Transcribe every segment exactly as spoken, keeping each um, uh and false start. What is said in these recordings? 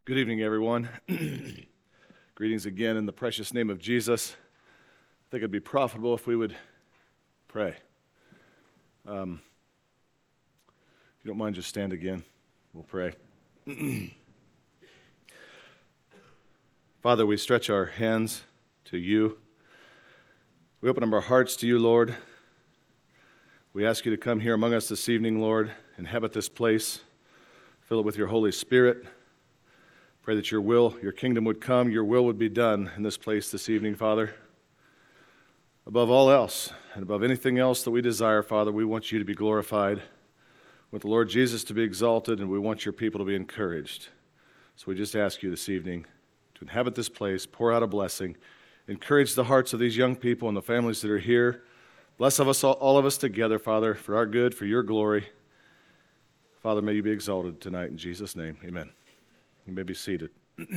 Good evening, everyone. Greetings again in the precious name of Jesus. I think it'd be profitable if we would pray. Um, if you don't mind, just stand again. We'll pray. Father, we stretch our hands to you. We open up our hearts to you, Lord. We ask you to come here among us this evening, Lord, inhabit this place. Fill it with your Holy Spirit. Pray that your will, your kingdom would come, your will would be done in this place this evening, Father. Above all else, and above anything else that we desire, Father, we want you to be glorified. We want the Lord Jesus to be exalted, and we want your people to be encouraged. So we just ask you this evening to inhabit this place, pour out a blessing, encourage the hearts of these young people and the families that are here. Bless of us, all, all of us together, Father, for our good, for your glory. Father, may you be exalted tonight in Jesus' name. Amen. You may be seated.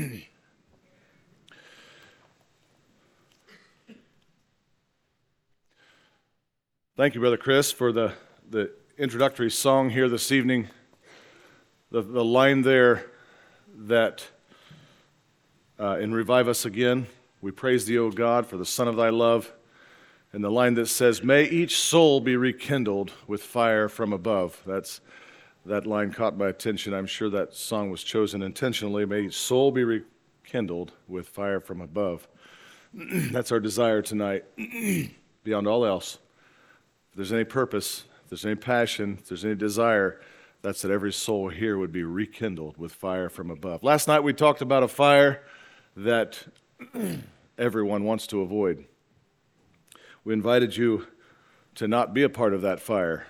Thank you, Brother Chris, for the, the introductory song here this evening. The, the line there that uh, in Revive Us Again, we praise thee, O God, for the Son of thy love. And the line that says, may each soul be rekindled with fire from above. That's That line caught my attention. I'm sure that song was chosen intentionally. May each soul be rekindled with fire from above. That's our desire tonight, beyond all else. If there's any purpose, if there's any passion, if there's any desire, that's that every soul here would be rekindled with fire from above. Last night we talked about a fire that everyone wants to avoid. We invited you to not be a part of that fire.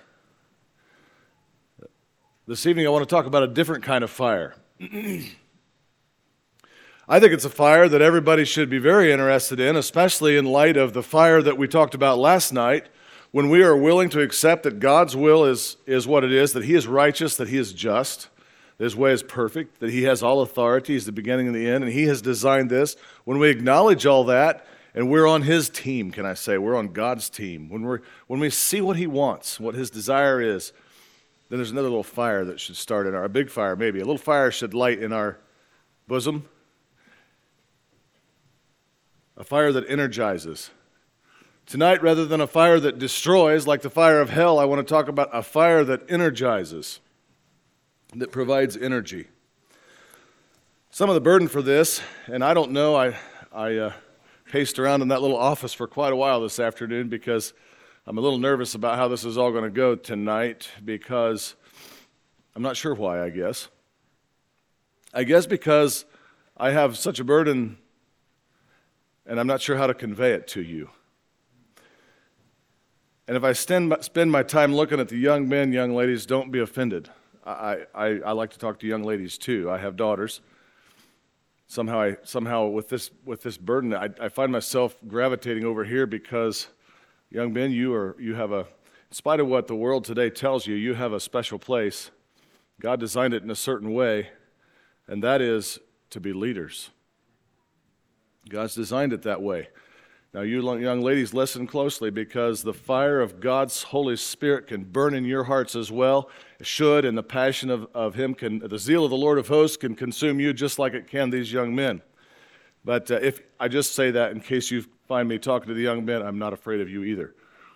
This evening I want to talk about a different kind of fire. I think it's a fire that everybody should be very interested in, especially in light of the fire that we talked about last night, when we are willing to accept that God's will is, is what it is, that He is righteous, that He is just, that His way is perfect, that He has all authority, He's the beginning and the end, and He has designed this. When we acknowledge all that, and we're on His team, can I say, we're on God's team, when, we're, when we see what He wants, what His desire is, then there's another little fire that should start in our, a big fire maybe, a little fire should light in our bosom. A fire that energizes. Tonight, rather than a fire that destroys, like the fire of hell, I want to talk about a fire that energizes, that provides energy. Some of the burden for this, and I don't know, I, I uh, paced around in that little office for quite a while this afternoon because I'm a little nervous about how this is all going to go tonight because I'm not sure why, I guess. I guess because I have such a burden and I'm not sure how to convey it to you. And if I spend, spend my time looking at the young men, young ladies, don't be offended. I, I, I like to talk to young ladies too. I have daughters. Somehow, I, somehow with this with this burden, I, I find myself gravitating over here because young men, you are you have a, in spite of what the world today tells you, you have a special place. God designed it in a certain way, and that is to be leaders. God's designed it that way. Now, you young ladies, listen closely because the fire of God's Holy Spirit can burn in your hearts as well. It should, and the passion of, of Him can, the zeal of the Lord of hosts can consume you just like it can these young men. But uh, if I just say that in case you find me talking to the young men, I'm not afraid of you either.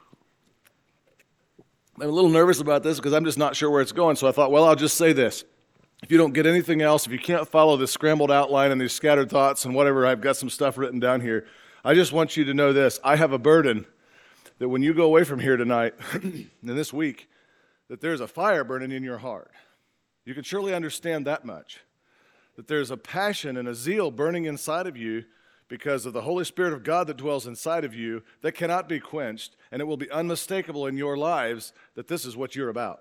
I'm a little nervous about this because I'm just not sure where it's going, so I thought, well, I'll just say this. If you don't get anything else, if you can't follow this scrambled outline and these scattered thoughts and whatever, I've got some stuff written down here. I just want you to know this. I have a burden that when you go away from here tonight and this week, that there's a fire burning in your heart. You can surely understand that much. That there's a passion and a zeal burning inside of you because of the Holy Spirit of God that dwells inside of you that cannot be quenched, and it will be unmistakable in your lives that this is what you're about.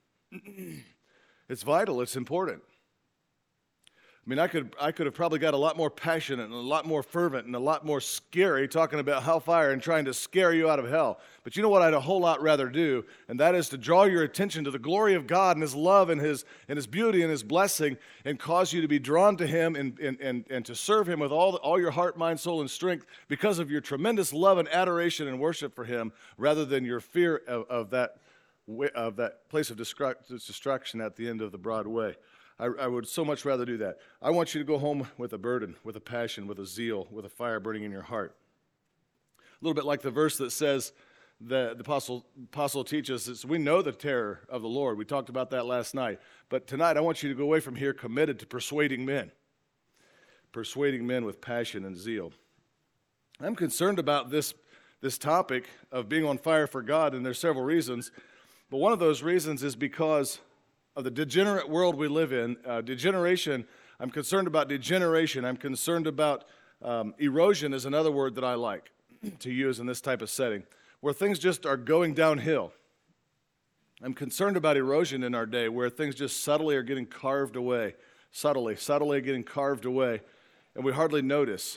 It's vital. It's important. I mean, I could I could have probably got a lot more passionate and a lot more fervent and a lot more scary talking about hellfire and trying to scare you out of hell. But you know what I'd a whole lot rather do, and that is to draw your attention to the glory of God and His love and His and His beauty and His blessing and cause you to be drawn to Him and, and, and, and to serve Him with all, all your heart, mind, soul, and strength because of your tremendous love and adoration and worship for Him rather than your fear of, of, that, of that place of destruction at the end of the broad way. I, I would so much rather do that. I want you to go home with a burden, with a passion, with a zeal, with a fire burning in your heart. A little bit like the verse that says that the apostle, apostle teaches us, we know the terror of the Lord. We talked about that last night. But tonight I want you to go away from here committed to persuading men. Persuading men with passion and zeal. I'm concerned about this, this topic of being on fire for God, and there's several reasons. But one of those reasons is because of the degenerate world we live in. Uh, degeneration, I'm concerned about degeneration. I'm concerned about um, erosion is another word that I like to use in this type of setting, where things just are going downhill. I'm concerned about erosion in our day, where things just subtly are getting carved away, subtly, subtly getting carved away, and we hardly notice.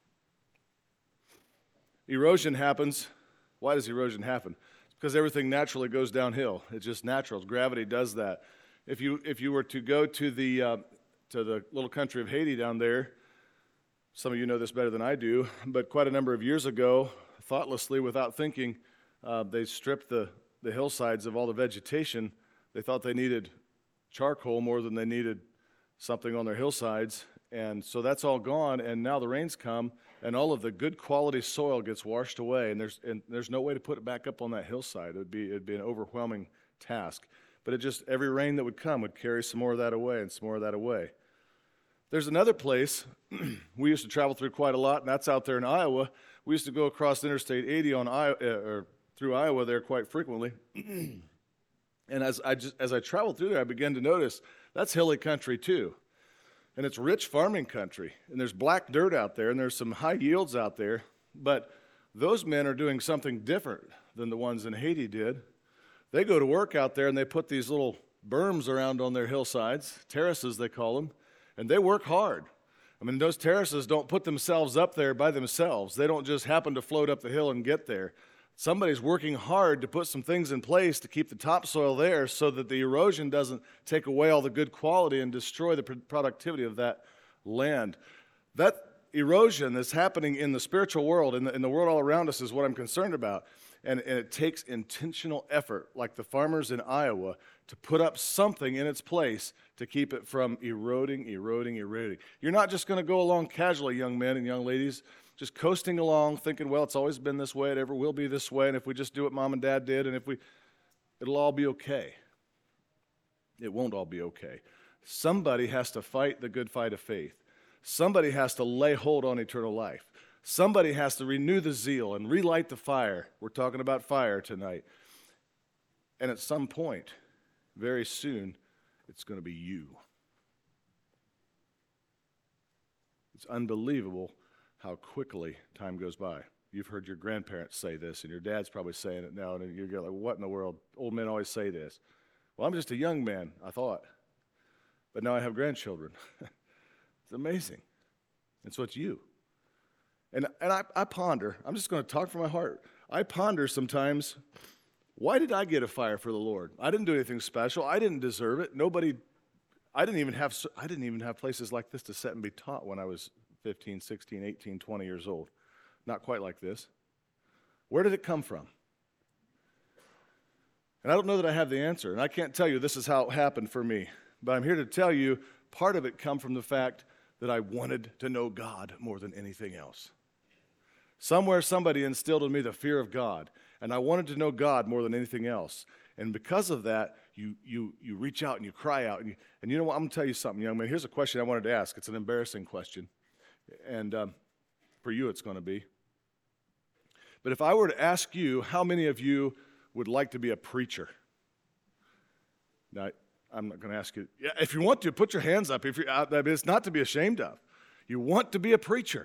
Erosion happens. Why does erosion happen? It's because everything naturally goes downhill. It's just natural. Gravity does that. If you if you were to go to the uh, to the little country of Haiti down there, some of you know this better than I do, but quite a number of years ago, thoughtlessly, without thinking, uh, they stripped the, the hillsides of all the vegetation. They thought they needed charcoal more than they needed something on their hillsides, and so that's all gone, and now the rains come, and all of the good quality soil gets washed away, and there's and there's no way to put it back up on that hillside. It would be it'd be an overwhelming task. But it just, every rain that would come would carry some more of that away and some more of that away. There's another place we used to travel through quite a lot, and that's out there in Iowa. We used to go across Interstate eighty on Iowa, uh, or through Iowa there quite frequently. And as I just as I traveled through there, I began to notice that's hilly country too, and it's rich farming country. And there's black dirt out there, and there's some high yields out there. But those men are doing something different than the ones in Haiti did. They go to work out there, and they put these little berms around on their hillsides, terraces they call them. And they work hard. I mean, those terraces don't put themselves up there by themselves. They don't just happen to float up the hill and get there. Somebody's working hard to put some things in place to keep the topsoil there so that the erosion doesn't take away all the good quality and destroy the productivity of that land. That erosion that's happening in the spiritual world, in the, in the world all around us, is what I'm concerned about. And, and it takes intentional effort, like the farmers in Iowa, to put up something in its place to keep it from eroding, eroding, eroding. You're not just going to go along casually, young men and young ladies, just coasting along, thinking, well, it's always been this way, it ever will be this way, and if we just do what mom and dad did, and if we, it'll all be okay. It won't all be okay. Somebody has to fight the good fight of faith. Somebody has to lay hold on eternal life. Somebody has to renew the zeal and relight the fire. We're talking about fire tonight. And at some point, very soon, it's going to be you. It's unbelievable how quickly time goes by. You've heard your grandparents say this, and your dad's probably saying it now, and you're like, what in the world? Old men always say this. Well, I'm just a young man, I thought. But now I have grandchildren. It's amazing. And so it's you. And, and I, I ponder, I'm just going to talk from my heart. I ponder sometimes, why did I get a fire for the Lord? I didn't do anything special. I didn't deserve it. Nobody, I didn't even have, I didn't even have places like this to sit and be taught when I was fifteen, sixteen, eighteen, twenty years old. Not quite like this. Where did it come from? And I don't know that I have the answer. And I can't tell you this is how it happened for me. But I'm here to tell you part of it come from the fact that I wanted to know God more than anything else. Somewhere somebody instilled in me the fear of God, and I wanted to know God more than anything else. And because of that, you you you reach out and you cry out. And you, and you know what? I'm going to tell you something, young man. Here's a question I wanted to ask. It's an embarrassing question. And um, for you, it's going to be. But if I were to ask you, how many of you would like to be a preacher? Now, I'm not going to ask you. Yeah, if you want to, put your hands up. If you're out, I mean, it's not to be ashamed of. You want to be a preacher.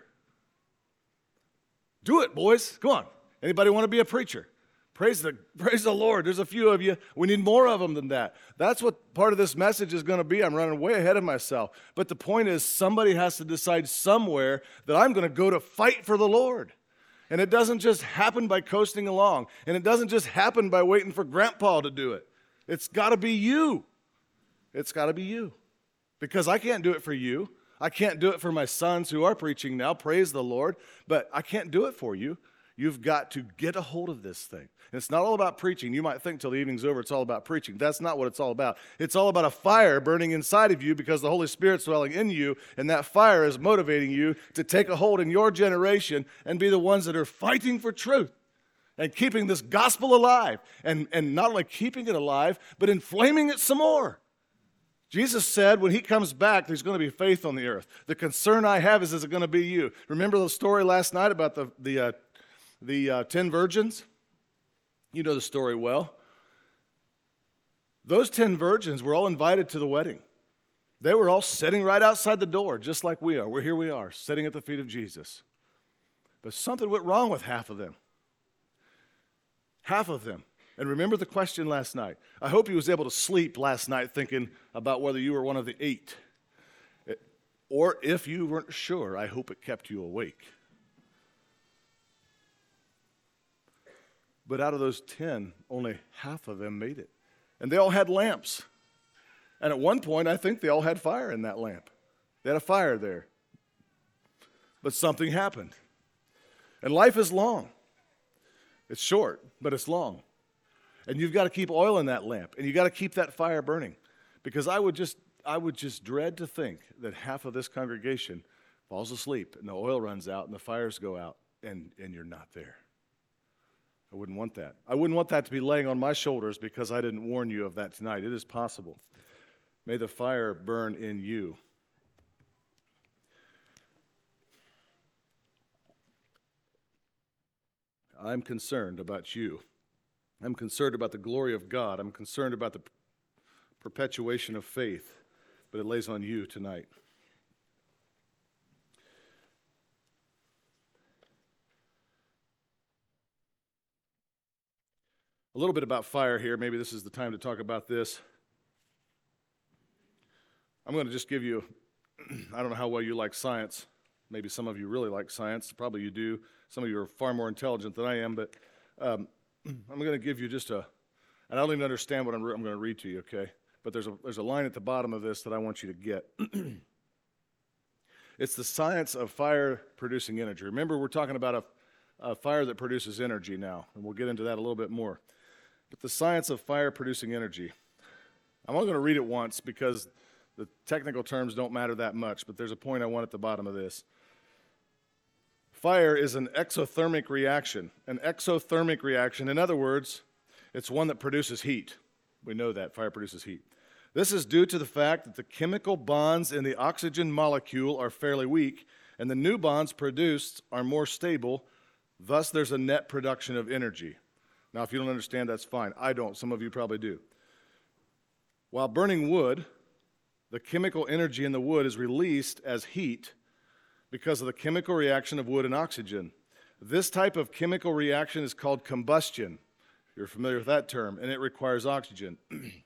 Do it, boys. Come on. Anybody want to be a preacher? Praise the, praise the Lord. There's a few of you. We need more of them than that. That's what part of this message is going to be. I'm running way ahead of myself. But the point is, somebody has to decide somewhere that I'm going to go to fight for the Lord. And it doesn't just happen by coasting along. And it doesn't just happen by waiting for Grandpa to do it. It's got to be you. It's got to be you. Because I can't do it for you. I can't do it for my sons who are preaching now, praise the Lord, but I can't do it for you. You've got to get a hold of this thing. And it's not all about preaching. You might think till the evening's over it's all about preaching. That's not what it's all about. It's all about a fire burning inside of you because the Holy Spirit's dwelling in you, and that fire is motivating you to take a hold in your generation and be the ones that are fighting for truth and keeping this gospel alive. And, and not only keeping it alive, but inflaming it some more. Jesus said when he comes back, there's going to be faith on the earth. The concern I have is, is it going to be you? Remember the story last night about the, the, uh, the uh, ten virgins? You know the story well. Those ten virgins were all invited to the wedding. They were all sitting right outside the door, just like we are. We're here we are, sitting at the feet of Jesus. But something went wrong with half of them. Half of them. And remember the question last night. I hope you was able to sleep last night thinking about whether you were one of the eight. Or if you weren't sure, I hope it kept you awake. But out of those ten, only half of them made it. And they all had lamps. And at one point, I think they all had fire in that lamp. They had a fire there. But something happened. And life is long. It's short, but it's long. And you've got to keep oil in that lamp, and you've got to keep that fire burning. Because I would just I would just dread to think that half of this congregation falls asleep, and the oil runs out, and the fires go out, and, and you're not there. I wouldn't want that. I wouldn't want that to be laying on my shoulders because I didn't warn you of that tonight. It is possible. May the fire burn in you. I'm concerned about you. I'm concerned about the glory of God. I'm concerned about the perpetuation of faith, but it lays on you tonight. A little bit about fire here. Maybe this is the time to talk about this. I'm going to just give you, I don't know how well you like science. Maybe some of you really like science. Probably you do. Some of you are far more intelligent than I am, but um, I'm going to give you just a, and I don't even understand what I'm, re- I'm going to read to you, okay? But there's a, there's a line at the bottom of this that I want you to get. It's the science of fire producing energy. Remember, we're talking about a, a fire that produces energy now, and we'll get into that a little bit more. But the science of fire producing energy. I'm only going to read it once because the technical terms don't matter that much, but there's a point I want at the bottom of this. Fire is an exothermic reaction. An exothermic reaction, in other words, it's one that produces heat. We know that fire produces heat. This is due to the fact that the chemical bonds in the oxygen molecule are fairly weak, and the new bonds produced are more stable. Thus, there's a net production of energy. Now, if you don't understand, that's fine. I don't. Some of you probably do. While burning wood, the chemical energy in the wood is released as heat because of the chemical reaction of wood and oxygen. This type of chemical reaction is called combustion. You're familiar with that term, and it requires oxygen.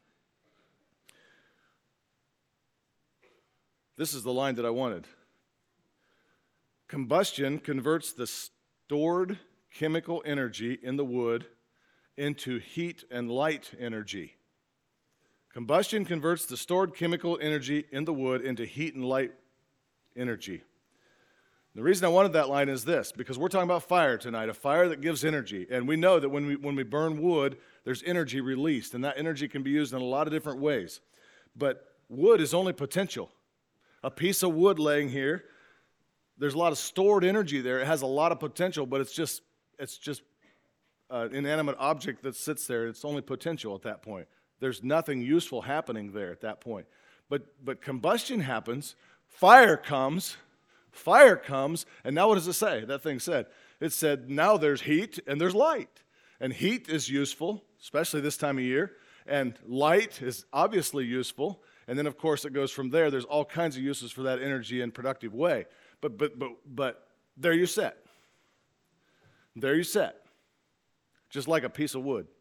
This is the line that I wanted. Combustion converts the stored chemical energy in the wood into heat and light energy. Combustion converts the stored chemical energy in the wood into heat and light energy. The reason I wanted that line is this, because we're talking about fire tonight, a fire that gives energy. And we know that when we when we burn wood, there's energy released, and that energy can be used in a lot of different ways. But wood is only potential. A piece of wood laying here, there's a lot of stored energy there. It has a lot of potential, but it's just it's just an inanimate object that sits there. It's only potential at that point. There's nothing useful happening there at that point. But but combustion happens, fire comes, fire comes, and now what does it say? That thing said, it said now there's heat and there's light. And heat is useful, especially this time of year, and light is obviously useful. And then of course it goes from there. There's all kinds of uses for that energy in a productive way. But but but but there you set. There you set. Just like a piece of wood.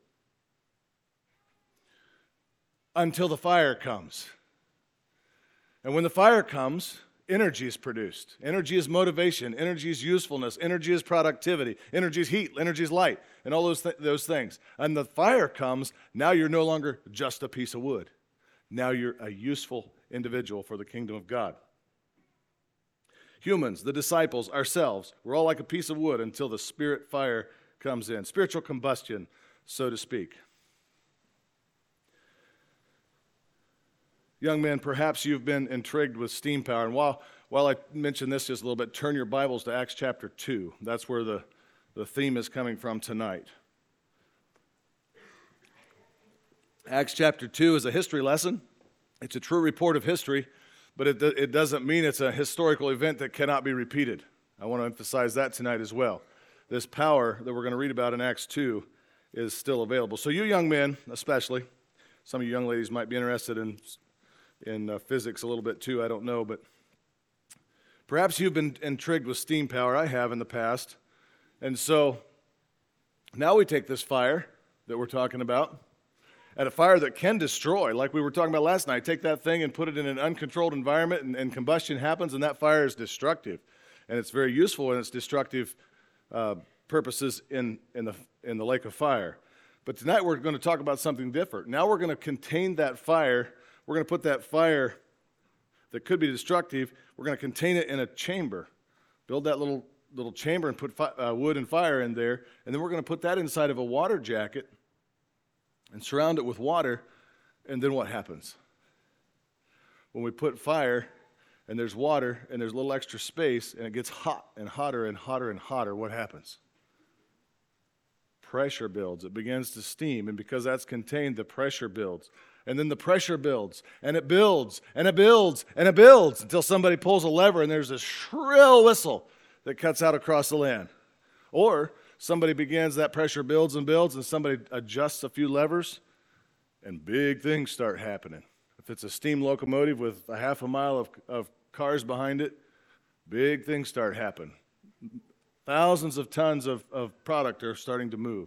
Until the fire comes. And when the fire comes, energy is produced. Energy is motivation. Energy is usefulness. Energy is productivity. Energy is heat. Energy is light. And all those, th- those things. And the fire comes, now you're no longer just a piece of wood. Now you're a useful individual for the kingdom of God. Humans, the disciples, ourselves, we're all like a piece of wood until the Spirit fire comes in. Spiritual combustion, so to speak. Young men, perhaps you've been intrigued with steam power. And while, while I mention this just a little bit, turn your Bibles to Acts chapter two. That's where the, the theme is coming from tonight. Acts chapter two is a history lesson. It's a true report of history, but it, it doesn't mean it's a historical event that cannot be repeated. I want to emphasize that tonight as well. This power that we're going to read about in Acts two is still available. So you young men, especially, some of you young ladies might be interested in, in uh, physics a little bit too, I don't know, but perhaps you've been intrigued with steam power. I have in the past. And so now we take this fire that we're talking about, and a fire that can destroy, like we were talking about last night. Take that thing and put it in an uncontrolled environment, and, and combustion happens, and that fire is destructive. And it's very useful in its destructive uh, purposes in, in, the, in the lake of fire. But tonight we're going to talk about something different. Now we're going to contain that fire. We're going to put that fire that could be destructive, we're going to contain it in a chamber. Build that little, little chamber and put fi- uh, wood and fire in there, and then we're going to put that inside of a water jacket and surround it with water, and then what happens? When we put fire, and there's water, and there's a little extra space, and it gets hot and hotter and hotter and hotter, what happens? Pressure builds. It begins to steam, and because that's contained, the pressure builds. And then the pressure builds, and it builds, and it builds, and it builds, until somebody pulls a lever, and there's this shrill whistle that cuts out across the land. Or somebody begins, that pressure builds and builds, and somebody adjusts a few levers, and big things start happening. If it's a steam locomotive with a half a mile of, of cars behind it, big things start happening. Thousands of tons of, of product are starting to move.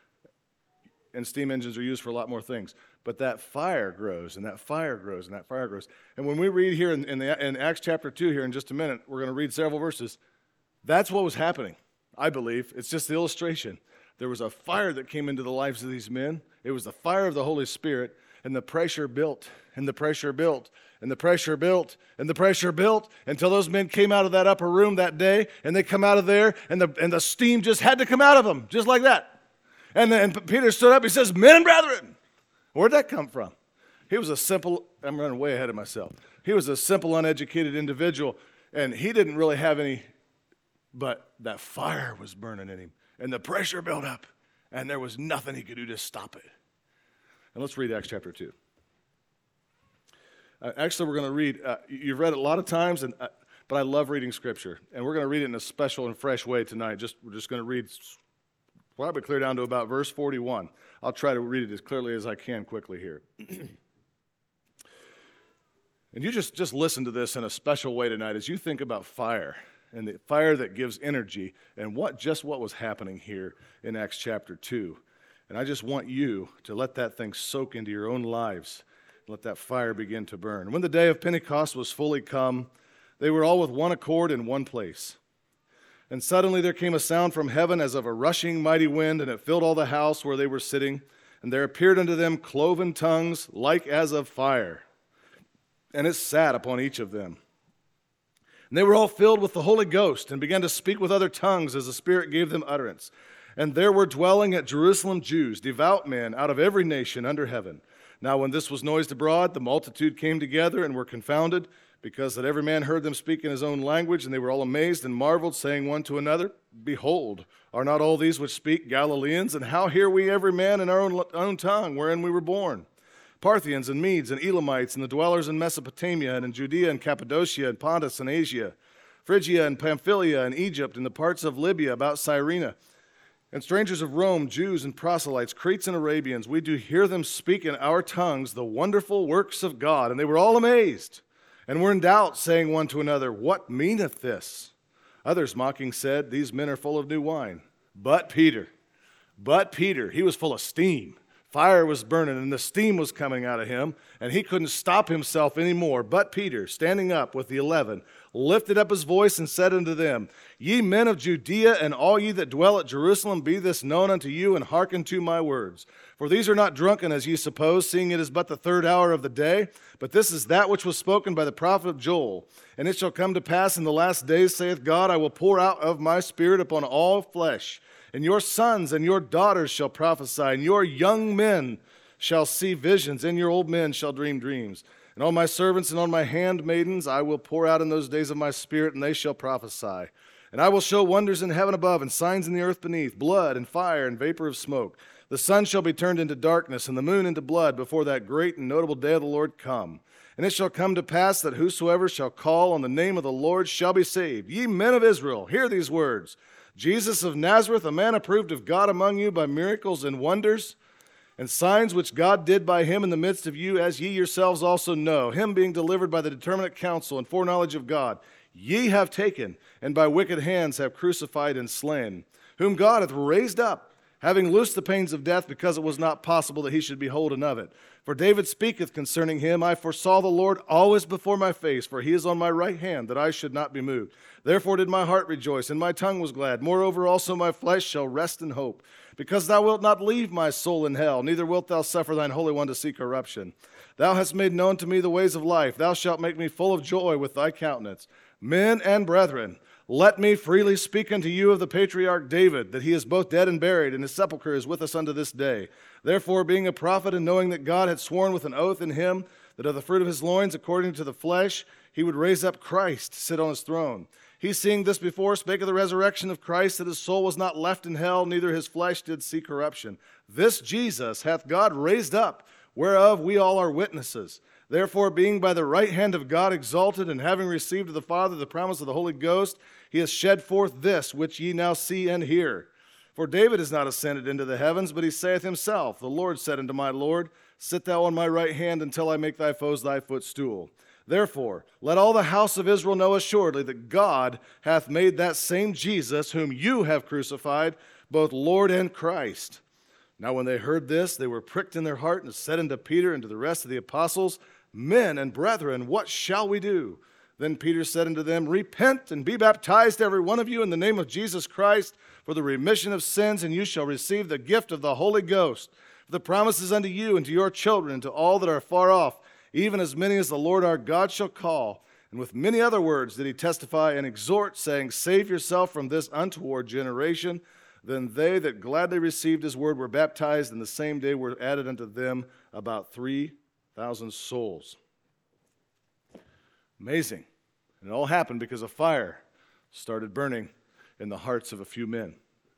And steam engines are used for a lot more things. But that fire grows, and that fire grows, and that fire grows. And when we read here in, in, the, in Acts chapter two here in just a minute, we're going to read several verses. That's what was happening, I believe. It's just the illustration. There was a fire that came into the lives of these men. It was the fire of the Holy Spirit, and the pressure built, and the pressure built, and the pressure built, and the pressure built, until those men came out of that upper room that day, and they come out of there, and the, and the steam just had to come out of them, just like that. And then Peter stood up, he says, "Men and brethren." Where'd that come from? He was a simple, I'm running way ahead of myself. He was a simple, uneducated individual, and he didn't really have any, but that fire was burning in him, and the pressure built up, and there was nothing he could do to stop it. And let's read Acts chapter two. Uh, actually, we're going to read, uh, you've read it a lot of times, and uh, but I love reading Scripture, and we're going to read it in a special and fresh way tonight. Just We're just going to read probably clear down to about verse forty-one. I'll try to read it as clearly as I can quickly here. And you just, just listen to this in a special way tonight as you think about fire and the fire that gives energy and what just what was happening here in Acts chapter two. And I just want you to let that thing soak into your own lives. Let that fire begin to burn. When the day of Pentecost was fully come, they were all with one accord in one place. And suddenly there came a sound from heaven as of a rushing mighty wind, and it filled all the house where they were sitting. And there appeared unto them cloven tongues like as of fire, and it sat upon each of them. And they were all filled with the Holy Ghost, and began to speak with other tongues as the Spirit gave them utterance. And there were dwelling at Jerusalem Jews, devout men out of every nation under heaven. Now when this was noised abroad, the multitude came together and were confounded, because that every man heard them speak in his own language, and they were all amazed and marveled, saying one to another, Behold, are not all these which speak Galileans? And how hear we every man in our own, own tongue, wherein we were born? Parthians and Medes and Elamites, and the dwellers in Mesopotamia, and in Judea and Cappadocia, and Pontus and Asia, Phrygia and Pamphylia, and Egypt, and the parts of Libya about Cyrene, and strangers of Rome, Jews and proselytes, Cretes and Arabians, we do hear them speak in our tongues the wonderful works of God. And they were all amazed, and were in doubt, saying one to another, What meaneth this? Others mocking said, These men are full of new wine. But Peter, but Peter, he was full of steam, Fire was burning and the steam was coming out of him, and he couldn't stop himself anymore. But Peter, standing up with the eleven, lifted up his voice and said unto them, Ye men of Judea, and all ye that dwell at Jerusalem, be this known unto you, and hearken to my words. For these are not drunken, as ye suppose, seeing it is but the third hour of the day. But this is that which was spoken by the prophet Joel. And it shall come to pass in the last days, saith God, I will pour out of my spirit upon all flesh. And your sons and your daughters shall prophesy, and your young men shall see visions, and your old men shall dream dreams. And on my servants and on my handmaidens I will pour out in those days of my spirit, and they shall prophesy. And I will show wonders in heaven above, and signs in the earth beneath, blood and fire and vapor of smoke. The sun shall be turned into darkness, and the moon into blood, before that great and notable day of the Lord come. And it shall come to pass that whosoever shall call on the name of the Lord shall be saved. Ye men of Israel, hear these words. Jesus of Nazareth, a man approved of God among you by miracles and wonders and signs which God did by him in the midst of you, as ye yourselves also know, him being delivered by the determinate counsel and foreknowledge of God, ye have taken, and by wicked hands have crucified and slain, whom God hath raised up, having loosed the pains of death, because it was not possible that he should be holden of it. For David speaketh concerning him, I foresaw the Lord always before my face, for he is on my right hand, that I should not be moved. Therefore did my heart rejoice, and my tongue was glad. Moreover also my flesh shall rest in hope, because thou wilt not leave my soul in hell, neither wilt thou suffer thine Holy One to see corruption. Thou hast made known to me the ways of life. Thou shalt make me full of joy with thy countenance. Men and brethren, let me freely speak unto you of the patriarch David, that he is both dead and buried, and his sepulchre is with us unto this day. Therefore, being a prophet, and knowing that God had sworn with an oath in him, that of the fruit of his loins, according to the flesh, he would raise up Christ to sit on his throne. He, seeing this before, spake of the resurrection of Christ, that his soul was not left in hell, neither his flesh did see corruption. This Jesus hath God raised up, whereof we all are witnesses. Therefore, being by the right hand of God exalted, and having received of the Father the promise of the Holy Ghost, he has shed forth this, which ye now see and hear. For David is not ascended into the heavens, but he saith himself, The Lord said unto my Lord, Sit thou on my right hand until I make thy foes thy footstool. Therefore, let all the house of Israel know assuredly that God hath made that same Jesus, whom you have crucified, both Lord and Christ. Now when they heard this, they were pricked in their heart, and said unto Peter and to the rest of the apostles, Men and brethren, what shall we do? Then Peter said unto them, Repent and be baptized every one of you in the name of Jesus Christ for the remission of sins, and you shall receive the gift of the Holy Ghost. For the promise is unto you and to your children and to all that are far off, even as many as the Lord our God shall call. And with many other words did he testify and exhort, saying, Save yourself from this untoward generation. Then they that gladly received his word were baptized, and the same day were added unto them about three thousand souls. Amazing. And it all happened because a fire started burning in the hearts of a few men.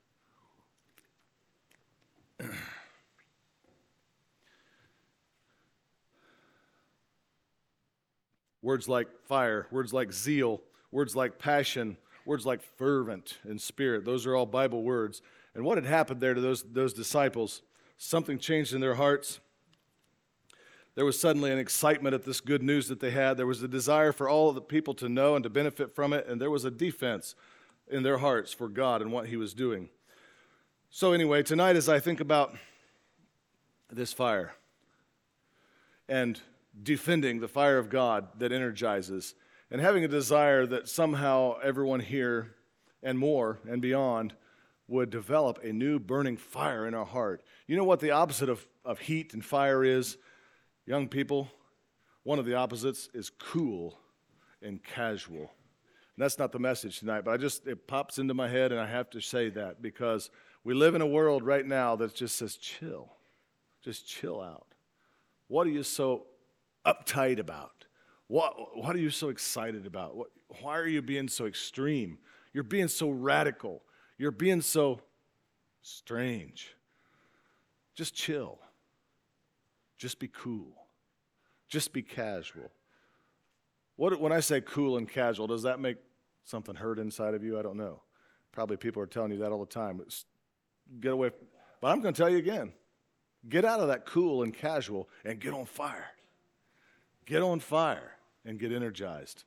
Words like fire, words like zeal, words like passion, words like fervent in spirit, those are all Bible words. And what had happened there to those, those disciples? Something changed in their hearts. There was suddenly an excitement at this good news that they had. There was a desire for all of the people to know and to benefit from it, and there was a defense in their hearts for God and what he was doing. So anyway, tonight as I think about this fire and defending the fire of God that energizes, and having a desire that somehow everyone here and more and beyond would develop a new burning fire in our heart. You know what the opposite of, of heat and fire is? Young people, one of the opposites is cool and casual. And that's not the message tonight, but I just, it pops into my head, and I have to say that because we live in a world right now that just says, chill. Just chill out. What are you so uptight about? What, what are you so excited about? What, why are you being so extreme? You're being so radical. You're being so strange. Just chill. Just be cool. Just be casual. What, when I say cool and casual, does that make something hurt inside of you? I don't know. Probably people are telling you that all the time. But get away. But I'm going to tell you again. Get out of that cool and casual and get on fire. Get on fire and get energized.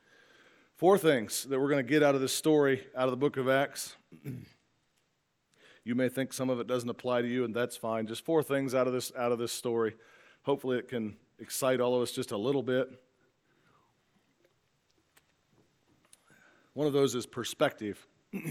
Four things that we're going to get out of this story, out of the book of Acts. You may think some of it doesn't apply to you, and that's fine. Just four things out of this out of this story. Hopefully it can excite all of us just a little bit. One of those is perspective.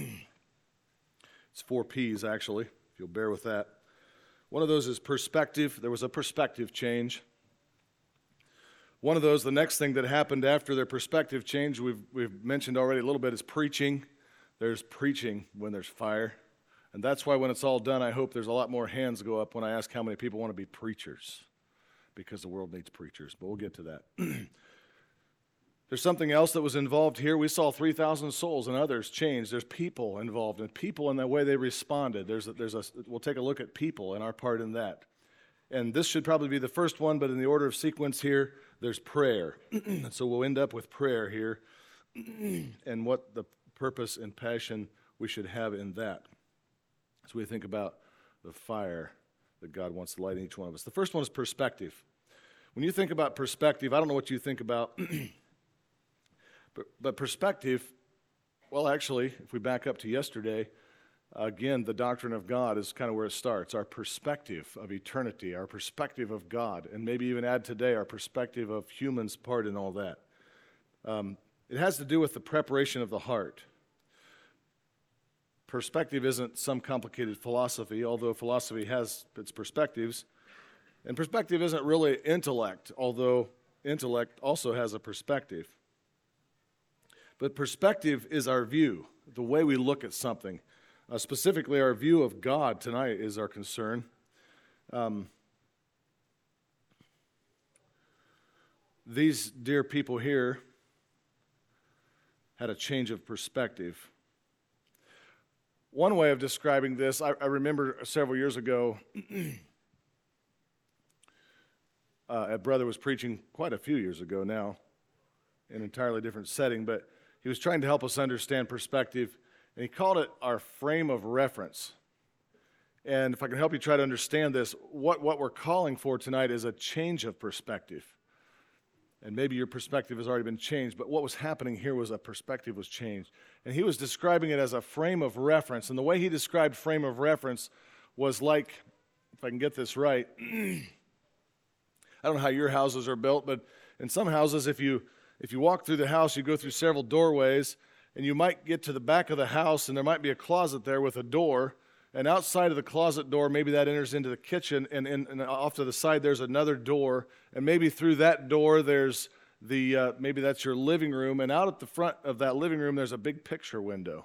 It's four P's, actually, if you'll bear with that. One of those is perspective. There was a perspective change. One of those, the next thing that happened after their perspective change, we've, we've mentioned already a little bit, is preaching. There's preaching when there's fire. And that's why when it's all done, I hope there's a lot more hands go up when I ask how many people want to be preachers, because the world needs preachers, but we'll get to that. There's something else that was involved here. We saw three thousand souls and others changed. There's people involved, and people in the way they responded. There's a, there's a, we'll take a look at people and our part in that. And this should probably be the first one, but in the order of sequence here, there's prayer. So we'll end up with prayer here and what the purpose and passion we should have in that. So we think about the fire that God wants to light in each one of us. The first one is perspective. When you think about perspective, I don't know what you think about, but, but perspective, well, actually, if we back up to yesterday, again, the doctrine of God is kind of where it starts. Our perspective of eternity, our perspective of God, and maybe even add today our perspective of humans' part in all that. Um, it has to do with the preparation of the heart. Perspective isn't some complicated philosophy, although philosophy has its perspectives. And perspective isn't really intellect, although intellect also has a perspective. But perspective is our view, the way we look at something. Uh, specifically, our view of God tonight is our concern. Um, these dear people here had a change of perspective. One way of describing this, I, I remember several years ago, uh, a brother was preaching quite a few years ago now, in an entirely different setting, but he was trying to help us understand perspective, and he called it our frame of reference. And if I can help you try to understand this, what, what we're calling for tonight is a change of perspective. And maybe your perspective has already been changed, but what was happening here was a perspective was changed. And he was describing it as a frame of reference. And the way he described frame of reference was like, if I can get this right, I don't know how your houses are built, but in some houses, if you if you walk through the house, you go through several doorways, and you might get to the back of the house, and there might be a closet there with a door. And outside of the closet door, maybe that enters into the kitchen, and, and, and off to the side there's another door, and maybe through that door there's the uh, maybe that's your living room, and out at the front of that living room there's a big picture window.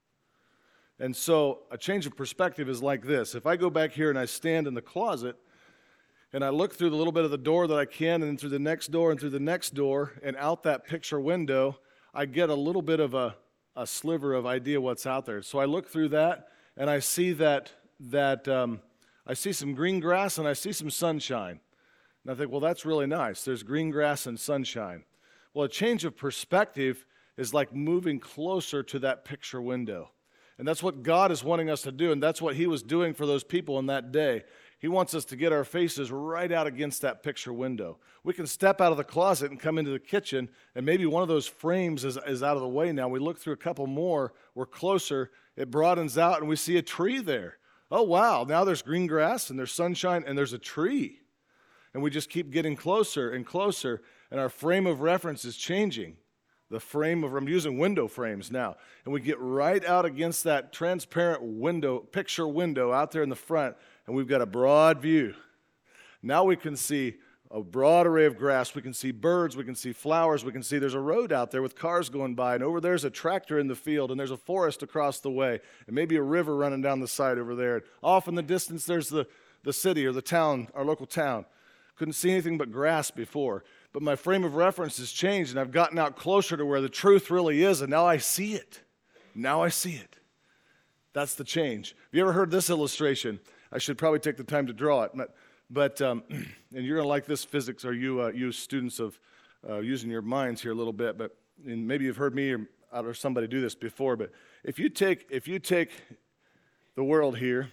And so a change of perspective is like this. If I go back here and I stand in the closet, and I look through the little bit of the door that I can, and then through the next door and through the next door, and out that picture window, I get a little bit of a, a sliver of idea what's out there. So I look through that, and I see that that um, I see some green grass and I see some sunshine. And I think, well, that's really nice. There's green grass and sunshine. Well, a change of perspective is like moving closer to that picture window. And that's what God is wanting us to do, and that's what he was doing for those people in that day. He wants us to get our faces right out against that picture window. We can step out of the closet and come into the kitchen, and maybe one of those frames is, is out of the way now. We look through a couple more, we're closer, it broadens out, and we see a tree there. Oh, wow, now there's green grass, and there's sunshine, and there's a tree. And we just keep getting closer and closer, and our frame of reference is changing. The frame of, I'm using window frames now, and we get right out against that transparent window, picture window out there in the front, and we've got a broad view. Now we can see a broad array of grass. We can see birds. We can see flowers. We can see there's a road out there with cars going by, and over there's a tractor in the field, and there's a forest across the way, and maybe a river running down the side over there. And off in the distance, there's the, the city or the town, our local town. Couldn't see anything but grass before. But my frame of reference has changed, and I've gotten out closer to where the truth really is, and now I see it. Now I see it. That's the change. Have you ever heard this illustration? I should probably take the time to draw it. But, but um, and you're going to like this physics, or you, uh, you students of uh, using your minds here a little bit. But and maybe you've heard me or, or somebody do this before. But if you take if you take the world here,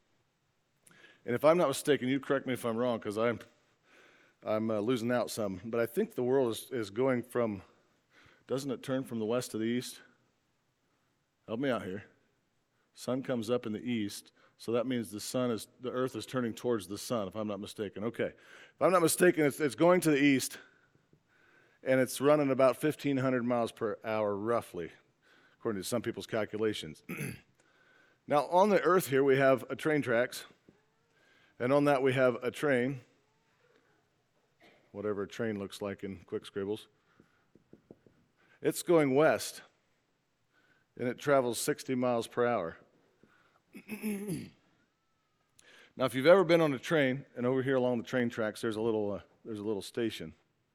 and if I'm not mistaken, you correct me if I'm wrong, because I'm I'm uh, losing out some. But I think the world is, is going from, doesn't it turn from the west to the east? Help me out here. Sun comes up in the east. So that means the sun is, the earth is turning towards the sun, if I'm not mistaken. Okay. If I'm not mistaken, it's, it's going to the east, and it's running about fifteen hundred miles per hour, roughly, according to some people's calculations. Now, on the earth here, we have a train tracks, and on that we have a train, whatever a train looks like in quick scribbles. It's going west, and it travels sixty miles per hour. Now, if you've ever been on a train, and over here along the train tracks, there's a little uh, there's a little station,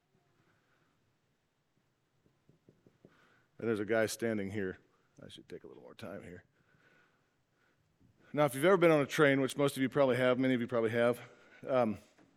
and there's a guy standing here. I should take a little more time here. Now, if you've ever been on a train, which most of you probably have, many of you probably have, um,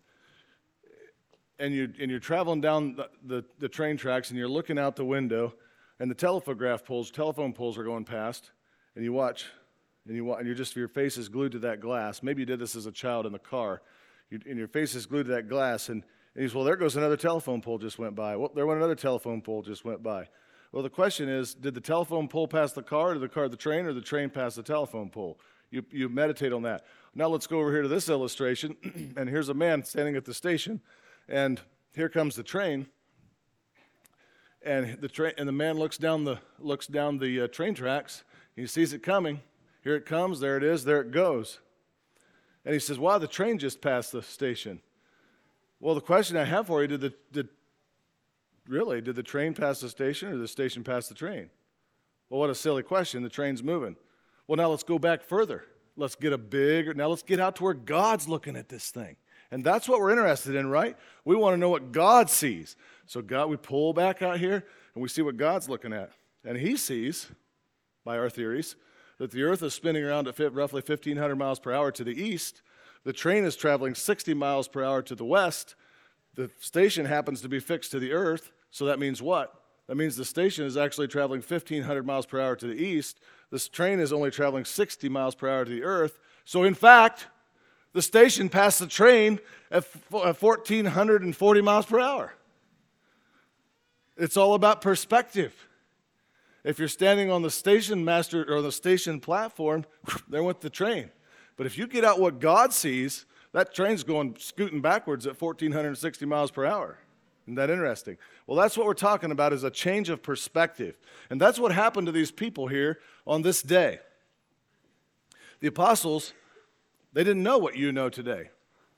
and you and you're traveling down the, the, the train tracks, and you're looking out the window, and the telephone poles, telephone poles are going past, and you watch. And, you, and you're just, your face is glued to that glass. Maybe you did this as a child in the car. You, and your face is glued to that glass. And, and he says, well, there goes another telephone pole just went by. Well, there went another telephone pole just went by. Well, the question is, did the telephone pole pass the car, or did the car the train, or the train pass the telephone pole? You, you meditate on that. Now let's go over here to this illustration. And here's a man standing at the station. And here comes the train. And the, tra- and the man looks down the, looks down the uh, train tracks. He sees it coming. Here it comes, there it is, there it goes. And he says, wow, the train just passed the station. Well, the question I have for you, did the, did, really, did the train pass the station or did the station pass the train? Well, what a silly question, the train's moving. Well, now let's go back further. Let's get a bigger, now let's get out to where God's looking at this thing. And that's what we're interested in, right? We want to know what God sees. So God, we pull back out here and we see what God's looking at. And he sees, by our theories, that the earth is spinning around at roughly fifteen hundred miles per hour to the east. The train is traveling sixty miles per hour to the west. The station happens to be fixed to the earth, so that means what? That means the station is actually traveling fifteen hundred miles per hour to the east. This train is only traveling sixty miles per hour to the earth. So in fact, the station passed the train at one thousand four hundred forty miles per hour. It's all about perspective. If you're standing on the station master or the station platform, there went the train. But if you get out what God sees, that train's going scooting backwards at one thousand four hundred sixty miles per hour. Isn't that interesting? Well, that's what we're talking about, is a change of perspective. And that's what happened to these people here on this day. The apostles, they didn't know what you know today.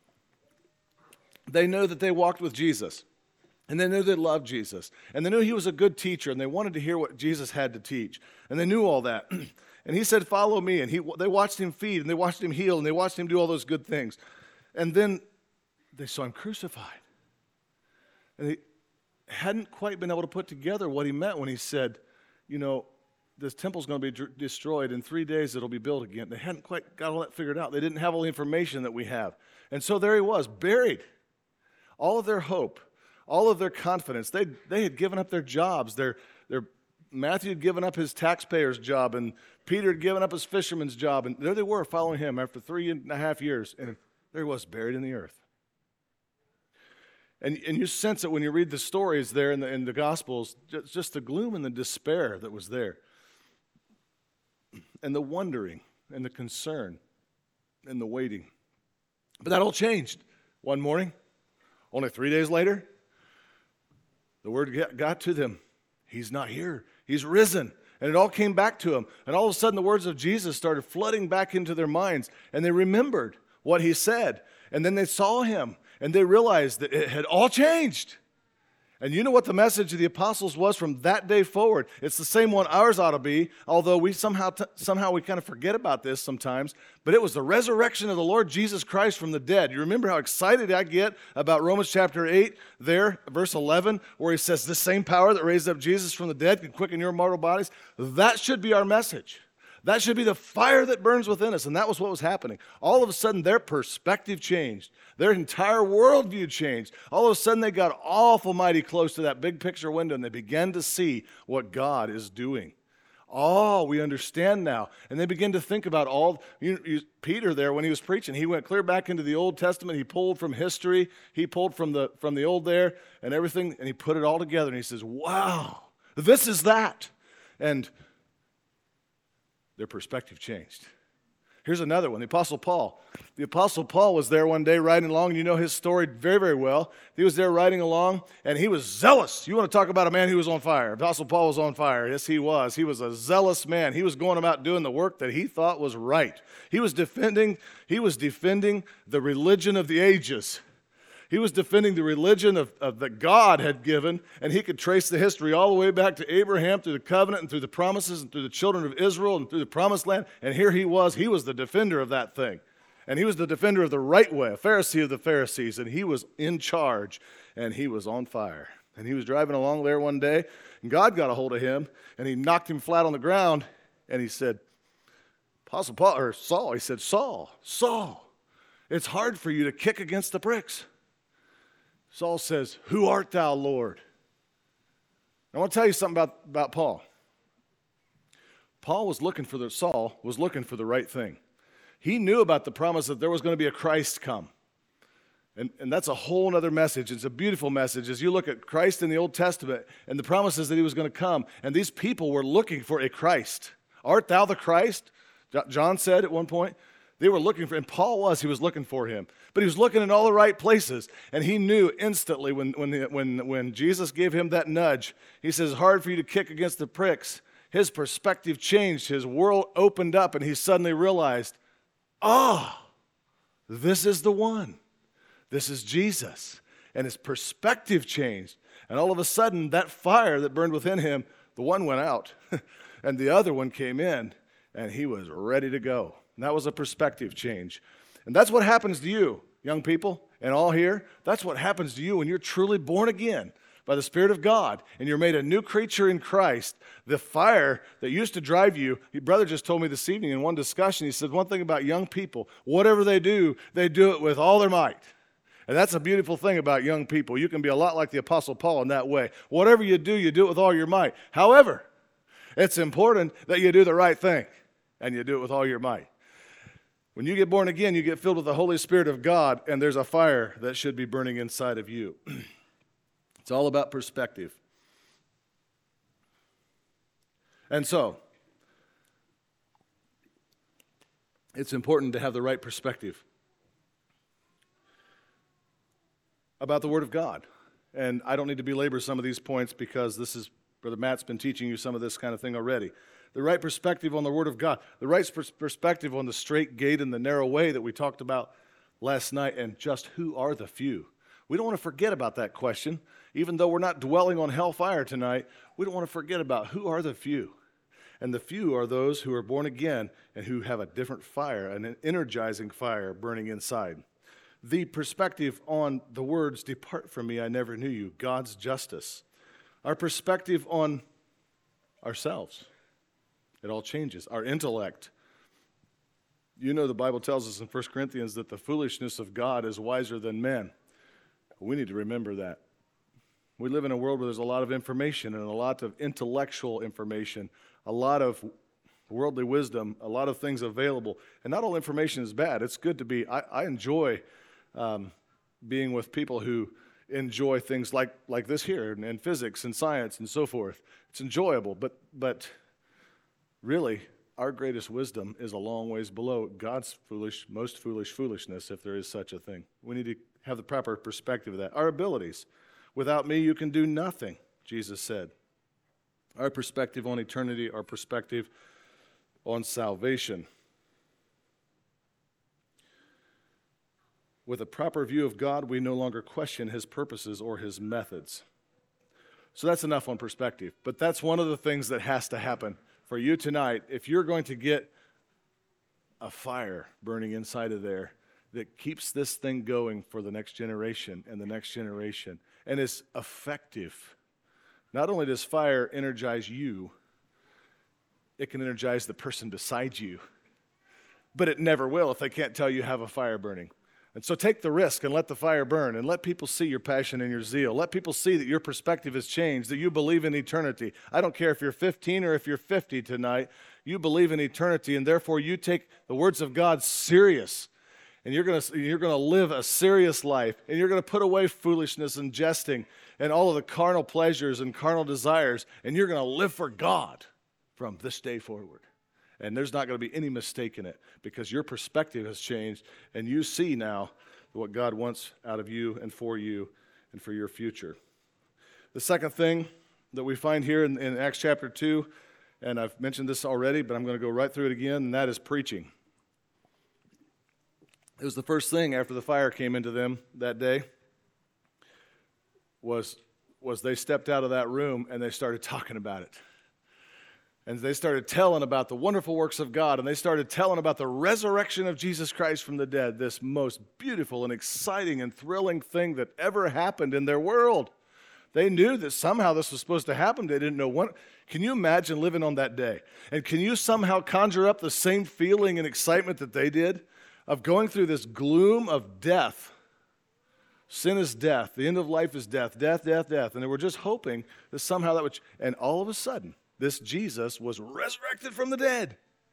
They knew that they walked with Jesus. And they knew they loved Jesus. And they knew he was a good teacher, and they wanted to hear what Jesus had to teach. And they knew all that. And he said, follow me. And he, they watched him feed, and they watched him heal, and they watched him do all those good things. And then they saw him crucified. And they hadn't quite been able to put together what he meant when he said, you know, this temple's going to be d- destroyed. In three days it'll be built again. They hadn't quite got all that figured out. They didn't have all the information that we have. And so there he was, buried. All of their hope, all of their confidence. They they had given up their jobs. Their, their Matthew had given up his taxpayer's job, and Peter had given up his fisherman's job. And there they were following him after three and a half years. And there he was, buried in the earth. And, and you sense it when you read the stories there in the, in the Gospels, just, just the gloom and the despair that was there. And the wondering and the concern and the waiting. But that all changed one morning. Only three days later, the word got to them. He's not here. He's risen. And it all came back to them. And all of a sudden, the words of Jesus started flooding back into their minds. And they remembered what he said. And then they saw him. And they realized that it had all changed. And you know what the message of the apostles was from that day forward? It's the same one ours ought to be, although we somehow t- somehow we kind of forget about this sometimes. But it was the resurrection of the Lord Jesus Christ from the dead. You remember how excited I get about Romans chapter eight there, verse eleven, where he says, this same power that raised up Jesus from the dead can quicken your mortal bodies? That should be our message. That should be the fire that burns within us. And that was what was happening. All of a sudden, their perspective changed. Their entire worldview changed. All of a sudden, they got awful mighty close to that big picture window, and they began to see what God is doing. Oh, we understand now. And they begin to think about all, you, you, Peter there, when he was preaching, he went clear back into the Old Testament. He pulled from history. He pulled from the, from the old there and everything, and he put it all together. And he says, wow, this is that. And their perspective changed. Here's another one, the Apostle Paul. The Apostle Paul was there one day riding along, and you know his story very, very well. He was there riding along, and he was zealous. You want to talk about a man who was on fire. Apostle Paul was on fire. Yes, he was. He was a zealous man. He was going about doing the work that he thought was right. He was defending, he was defending the religion of the ages. He was defending the religion of, of that God had given, and he could trace the history all the way back to Abraham through the covenant and through the promises and through the children of Israel and through the promised land. And here he was. He was the defender of that thing. And he was the defender of the right way, a Pharisee of the Pharisees, and he was in charge, and he was on fire. And he was driving along there one day, and God got a hold of him, and he knocked him flat on the ground, and he said, Apostle Paul, or Saul, he said, Saul, Saul, it's hard for you to kick against the pricks. Saul says, who art thou, Lord? I want to tell you something about, about Paul. Paul was looking for the, Saul was looking for the right thing. He knew about the promise that there was going to be a Christ come. And, and that's a whole other message. It's a beautiful message. As you look at Christ in the Old Testament and the promises that he was going to come, and these people were looking for a Christ. Art thou the Christ? John said at one point. They were looking for, and Paul was, he was looking for him. But he was looking in all the right places. And he knew instantly when, when, when, when Jesus gave him that nudge, he says, hard for you to kick against the pricks. His perspective changed. His world opened up, and he suddenly realized, ah, oh, this is the one. This is Jesus. And his perspective changed. And all of a sudden, that fire that burned within him, the one went out, and the other one came in, and he was ready to go. And that was a perspective change. And that's what happens to you, young people, and all here. That's what happens to you when you're truly born again by the Spirit of God, and you're made a new creature in Christ. The fire that used to drive you, your brother just told me this evening in one discussion, he said one thing about young people, whatever they do, they do it with all their might. And that's a beautiful thing about young people. You can be a lot like the Apostle Paul in that way. Whatever you do, you do it with all your might. However, it's important that you do the right thing, and you do it with all your might. When you get born again, you get filled with the Holy Spirit of God, and there's a fire that should be burning inside of you. It's all about perspective. And so, it's important to have the right perspective about the Word of God. And I don't need to belabor some of these points because this is, Brother Matt's been teaching you some of this kind of thing already. The right perspective on the Word of God, the right pers- perspective on the straight gate and the narrow way that we talked about last night, and just who are the few. We don't want to forget about that question. Even though we're not dwelling on hellfire tonight, we don't want to forget about who are the few. And the few are those who are born again and who have a different fire, an energizing fire burning inside. The perspective on the words, depart from me, I never knew you, God's justice. Our perspective on ourselves. It all changes. Our intellect. You know the Bible tells us in First Corinthians that the foolishness of God is wiser than men. We need to remember that. We live in a world where there's a lot of information and a lot of intellectual information, a lot of worldly wisdom, a lot of things available. And not all information is bad. It's good to be, I, I enjoy um, being with people who enjoy things like, like this here, and, and physics and science and so forth. It's enjoyable, but but really, our greatest wisdom is a long ways below God's foolish, most foolish foolishness, if there is such a thing. We need to have the proper perspective of that. Our abilities. Without me, you can do nothing, Jesus said. Our perspective on eternity, our perspective on salvation. With a proper view of God, we no longer question his purposes or his methods. So that's enough on perspective. But that's one of the things that has to happen for you tonight. If you're going to get a fire burning inside of there that keeps this thing going for the next generation and the next generation and is effective, not only does fire energize you, it can energize the person beside you. But it never will if they can't tell you have a fire burning. And so take the risk and let the fire burn and let people see your passion and your zeal. Let people see that your perspective has changed, that you believe in eternity. I don't care if you're fifteen or if you're fifty tonight. You believe in eternity, and therefore you take the words of God serious. And you're going to you're going to live a serious life, and you're going to put away foolishness and jesting and all of the carnal pleasures and carnal desires, and you're going to live for God from this day forward. And there's not going to be any mistake in it because your perspective has changed and you see now what God wants out of you and for you and for your future. The second thing that we find here in, in Acts chapter two, and I've mentioned this already, but I'm going to go right through it again, and that is preaching. It was the first thing after the fire came into them that day was, was they stepped out of that room and they started talking about it. And they started telling about the wonderful works of God, and they started telling about the resurrection of Jesus Christ from the dead, this most beautiful and exciting and thrilling thing that ever happened in their world. They knew that somehow this was supposed to happen. They didn't know when. Can you imagine living on that day? And can you somehow conjure up the same feeling and excitement that they did of going through this gloom of death? Sin is death. The end of life is death. Death, death, death. And they were just hoping that somehow that would, and all of a sudden, this Jesus was resurrected from the dead.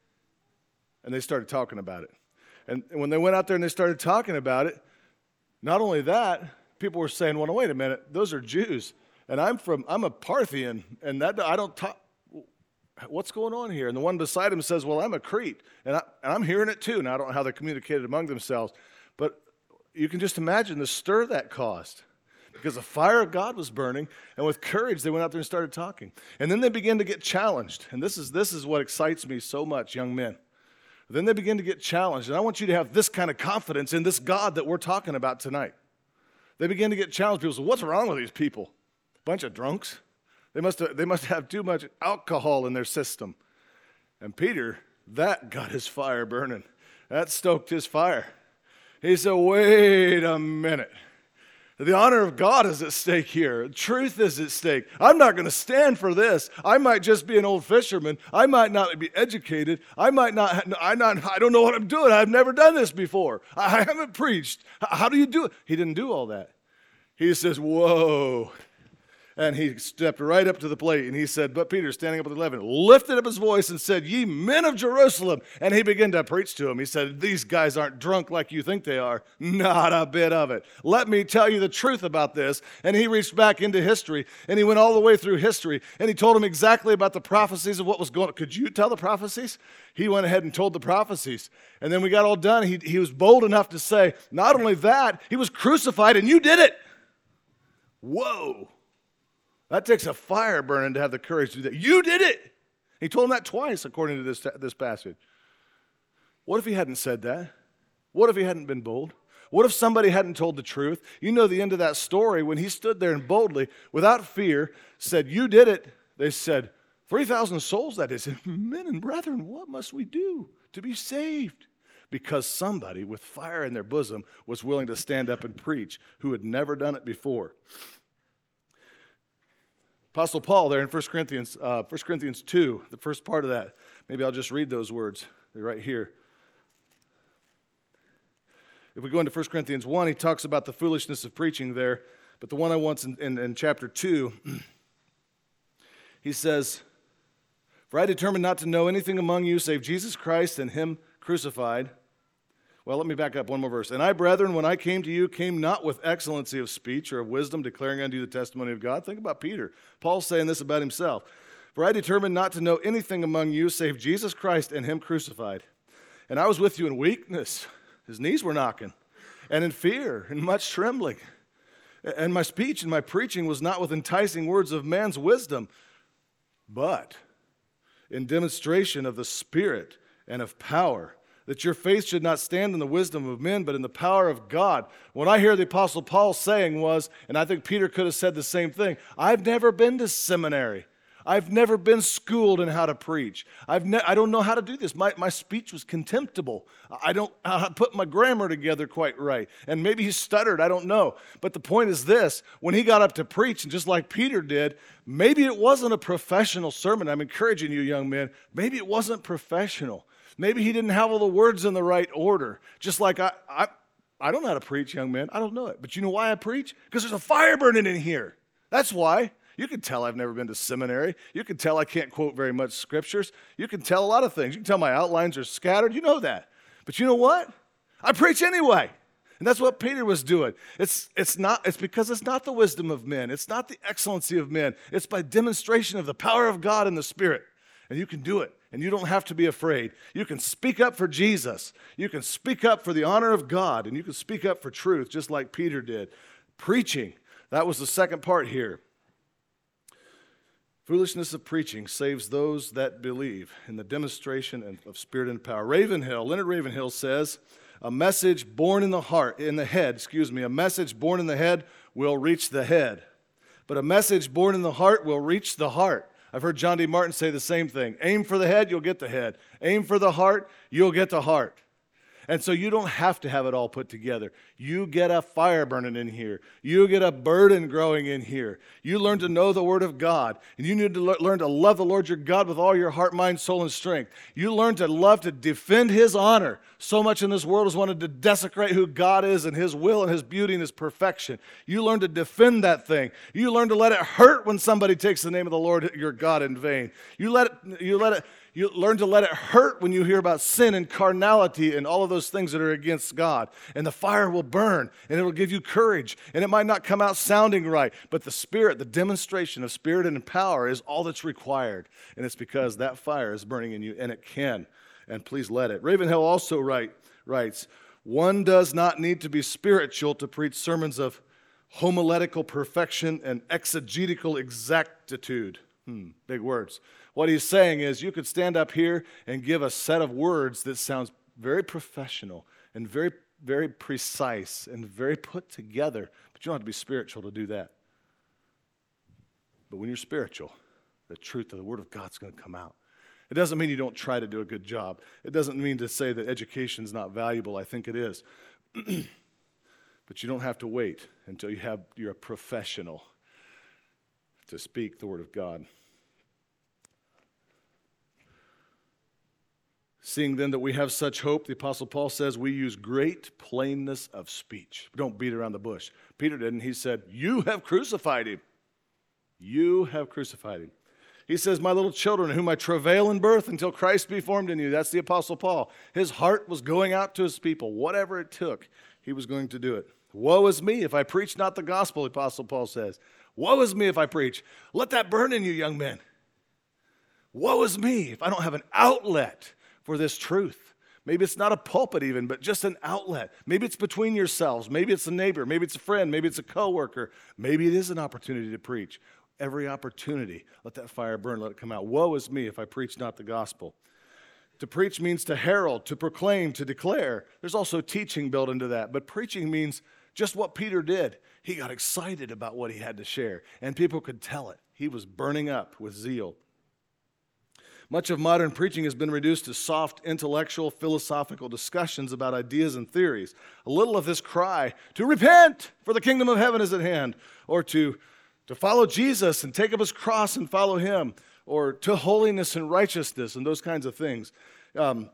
And they started talking about it. And when they went out there and they started talking about it, not only that, people were saying, well, no, wait a minute, those are Jews. And I'm from, I'm a Parthian, and that I don't talk, what's going on here? And the one beside him says, well, I'm a Crete, and, I, and I'm hearing it too. Now, I don't know how they communicated among themselves, but you can just imagine the stir that caused. Because the fire of God was burning, and with courage, they went out there and started talking. And then they began to get challenged. And this is this is what excites me so much, young men. Then they begin to get challenged. And I want you to have this kind of confidence in this God that we're talking about tonight. They begin to get challenged. People say, what's wrong with these people? Bunch of drunks. They must have, they must have too much alcohol in their system. And Peter, that got his fire burning. That stoked his fire. He said, wait a minute. The honor of God is at stake here. Truth is at stake. I'm not going to stand for this. I might just be an old fisherman. I might not be educated. I might not, I not, I don't know what I'm doing. I've never done this before. I haven't preached. How do you do it? He didn't do all that. He says, whoa. And he stepped right up to the plate, and he said, but Peter, standing up with the eleven, lifted up his voice and said, ye men of Jerusalem. And he began to preach to him. He said, these guys aren't drunk like you think they are. Not a bit of it. Let me tell you the truth about this. And he reached back into history, and he went all the way through history, and he told him exactly about the prophecies of what was going on. Could you tell the prophecies? He went ahead and told the prophecies. And then we got all done. He, he was bold enough to say, not only that, he was crucified, and you did it. Whoa. That takes a fire burning to have the courage to do that. You did it. He told him that twice, according to this, this passage. What if he hadn't said that? What if he hadn't been bold? What if somebody hadn't told the truth? You know the end of that story, when he stood there and boldly, without fear, said, you did it. They said, three thousand souls, that is. Men and brethren, what must we do to be saved? Because somebody with fire in their bosom was willing to stand up and preach who had never done it before. Apostle Paul there in First Corinthians, uh, First Corinthians two, the first part of that. Maybe I'll just read those words. They're right here. If we go into First Corinthians one, he talks about the foolishness of preaching there. But the one I want in, in, in chapter two, he says, for I determined not to know anything among you save Jesus Christ and him crucified. Well, let me back up one more verse. And I, brethren, when I came to you, came not with excellency of speech or of wisdom, declaring unto you the testimony of God. Think about Peter. Paul's saying this about himself. For I determined not to know anything among you save Jesus Christ and him crucified. And I was with you in weakness. His knees were knocking. And in fear and much trembling. And my speech and my preaching was not with enticing words of man's wisdom, but in demonstration of the Spirit and of power, that your faith should not stand in the wisdom of men, but in the power of God. What I hear the Apostle Paul saying was, and I think Peter could have said the same thing, I've never been to seminary. I've never been schooled in how to preach. I've ne- I don't know how to do this. My, my speech was contemptible. I don't uh, put my grammar together quite right. And maybe he stuttered, I don't know. But the point is this, when he got up to preach, and just like Peter did, maybe it wasn't a professional sermon. I'm encouraging you, young men, maybe it wasn't professional. Maybe he didn't have all the words in the right order. Just like I, I, I don't know how to preach, young man. I don't know it. But you know why I preach? Because there's a fire burning in here. That's why. You can tell I've never been to seminary. You can tell I can't quote very much scriptures. You can tell a lot of things. You can tell my outlines are scattered. You know that. But you know what? I preach anyway. And that's what Peter was doing. It's, it's, not, it's because it's not the wisdom of men. It's not the excellency of men. It's by demonstration of the power of God and the Spirit. And you can do it. And you don't have to be afraid. You can speak up for Jesus. You can speak up for the honor of God, and you can speak up for truth, just like Peter did. Preaching, that was the second part here. Foolishness of preaching saves those that believe in the demonstration of spirit and power. Ravenhill, Leonard Ravenhill says, a message born in the heart, in the head, excuse me, a message born in the head will reach the head. But a message born in the heart will reach the heart. I've heard John D. Martin say the same thing. Aim for the head, you'll get the head. Aim for the heart, you'll get the heart. And so you don't have to have it all put together. You get a fire burning in here. You get a burden growing in here. You learn to know the Word of God. And you need to le- learn to love the Lord your God with all your heart, mind, soul, and strength. You learn to love to defend His honor. So much in this world has wanted to desecrate who God is and His will and His beauty and His perfection. You learn to defend that thing. You learn to let it hurt when somebody takes the name of the Lord your God in vain. You let it, you let it, You learn to let it hurt when you hear about sin and carnality and all of those things that are against God. And the fire will burn, and it will give you courage. And it might not come out sounding right, but the Spirit, the demonstration of Spirit and power is all that's required. And it's because that fire is burning in you, and it can. And please let it. Ravenhill also write, writes, one does not need to be spiritual to preach sermons of homiletical perfection and exegetical exactitude. Hmm, big words. What he's saying is you could stand up here and give a set of words that sounds very professional and very, very precise and very put together, but you don't have to be spiritual to do that. But when you're spiritual, the truth of the Word of God's going to come out. It doesn't mean you don't try to do a good job. It doesn't mean to say that education's not valuable. I think it is. But you don't have to wait until you have, you're a professional to speak the Word of God. Seeing then that we have such hope, the Apostle Paul says we use great plainness of speech. Don't beat around the bush. Peter didn't. He said, you have crucified him. You have crucified him. He says, my little children, whom I travail in birth until Christ be formed in you. That's the Apostle Paul. His heart was going out to his people. Whatever it took, he was going to do it. Woe is me if I preach not the gospel, the Apostle Paul says. Woe is me if I preach. Let that burn in you, young men. Woe is me if I don't have an outlet for this truth. Maybe it's not a pulpit even, but just an outlet. Maybe it's between yourselves. Maybe it's a neighbor. Maybe it's a friend. Maybe it's a coworker. Maybe it is an opportunity to preach. Every opportunity, let that fire burn, let it come out. Woe is me if I preach not the gospel. To preach means to herald, to proclaim, to declare. There's also teaching built into that, but preaching means just what Peter did. He got excited about what he had to share, and people could tell it. He was burning up with zeal. Much of modern preaching has been reduced to soft, intellectual, philosophical discussions about ideas and theories. A little of this cry to repent, for the kingdom of heaven is at hand, or to, to follow Jesus and take up his cross and follow him, or to holiness and righteousness and those kinds of things. Um,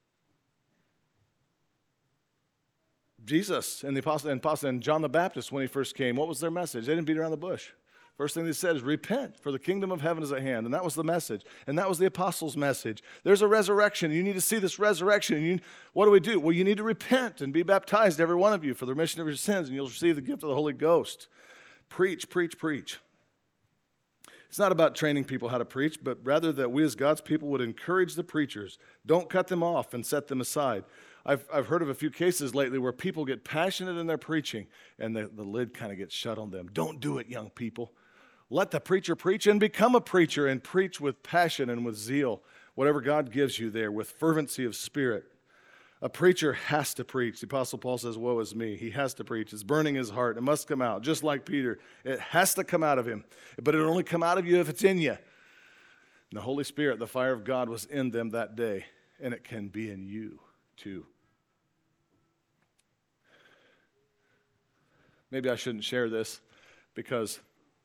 Jesus and the apostle and, apostle and John the Baptist, when he first came, what was their message? They didn't beat around the bush. First thing they said is, repent, for the kingdom of heaven is at hand. And that was the message. And that was the apostles' message. There's a resurrection. You need to see this resurrection. You, what do we do? Well, you need to repent and be baptized, every one of you, for the remission of your sins, and you'll receive the gift of the Holy Ghost. Preach, preach, preach. It's not about training people how to preach, but rather that we as God's people would encourage the preachers. Don't cut them off and set them aside. I've, I've heard of a few cases lately where people get passionate in their preaching, and the, the lid kind of gets shut on them. Don't do it, young people. Let the preacher preach and become a preacher and preach with passion and with zeal, whatever God gives you there, with fervency of spirit. A preacher has to preach. The Apostle Paul says, woe is me. He has to preach. It's burning his heart. It must come out, just like Peter. It has to come out of him, but it'll only come out of you if it's in you. And the Holy Spirit, the fire of God, was in them that day, and it can be in you too. Maybe I shouldn't share this because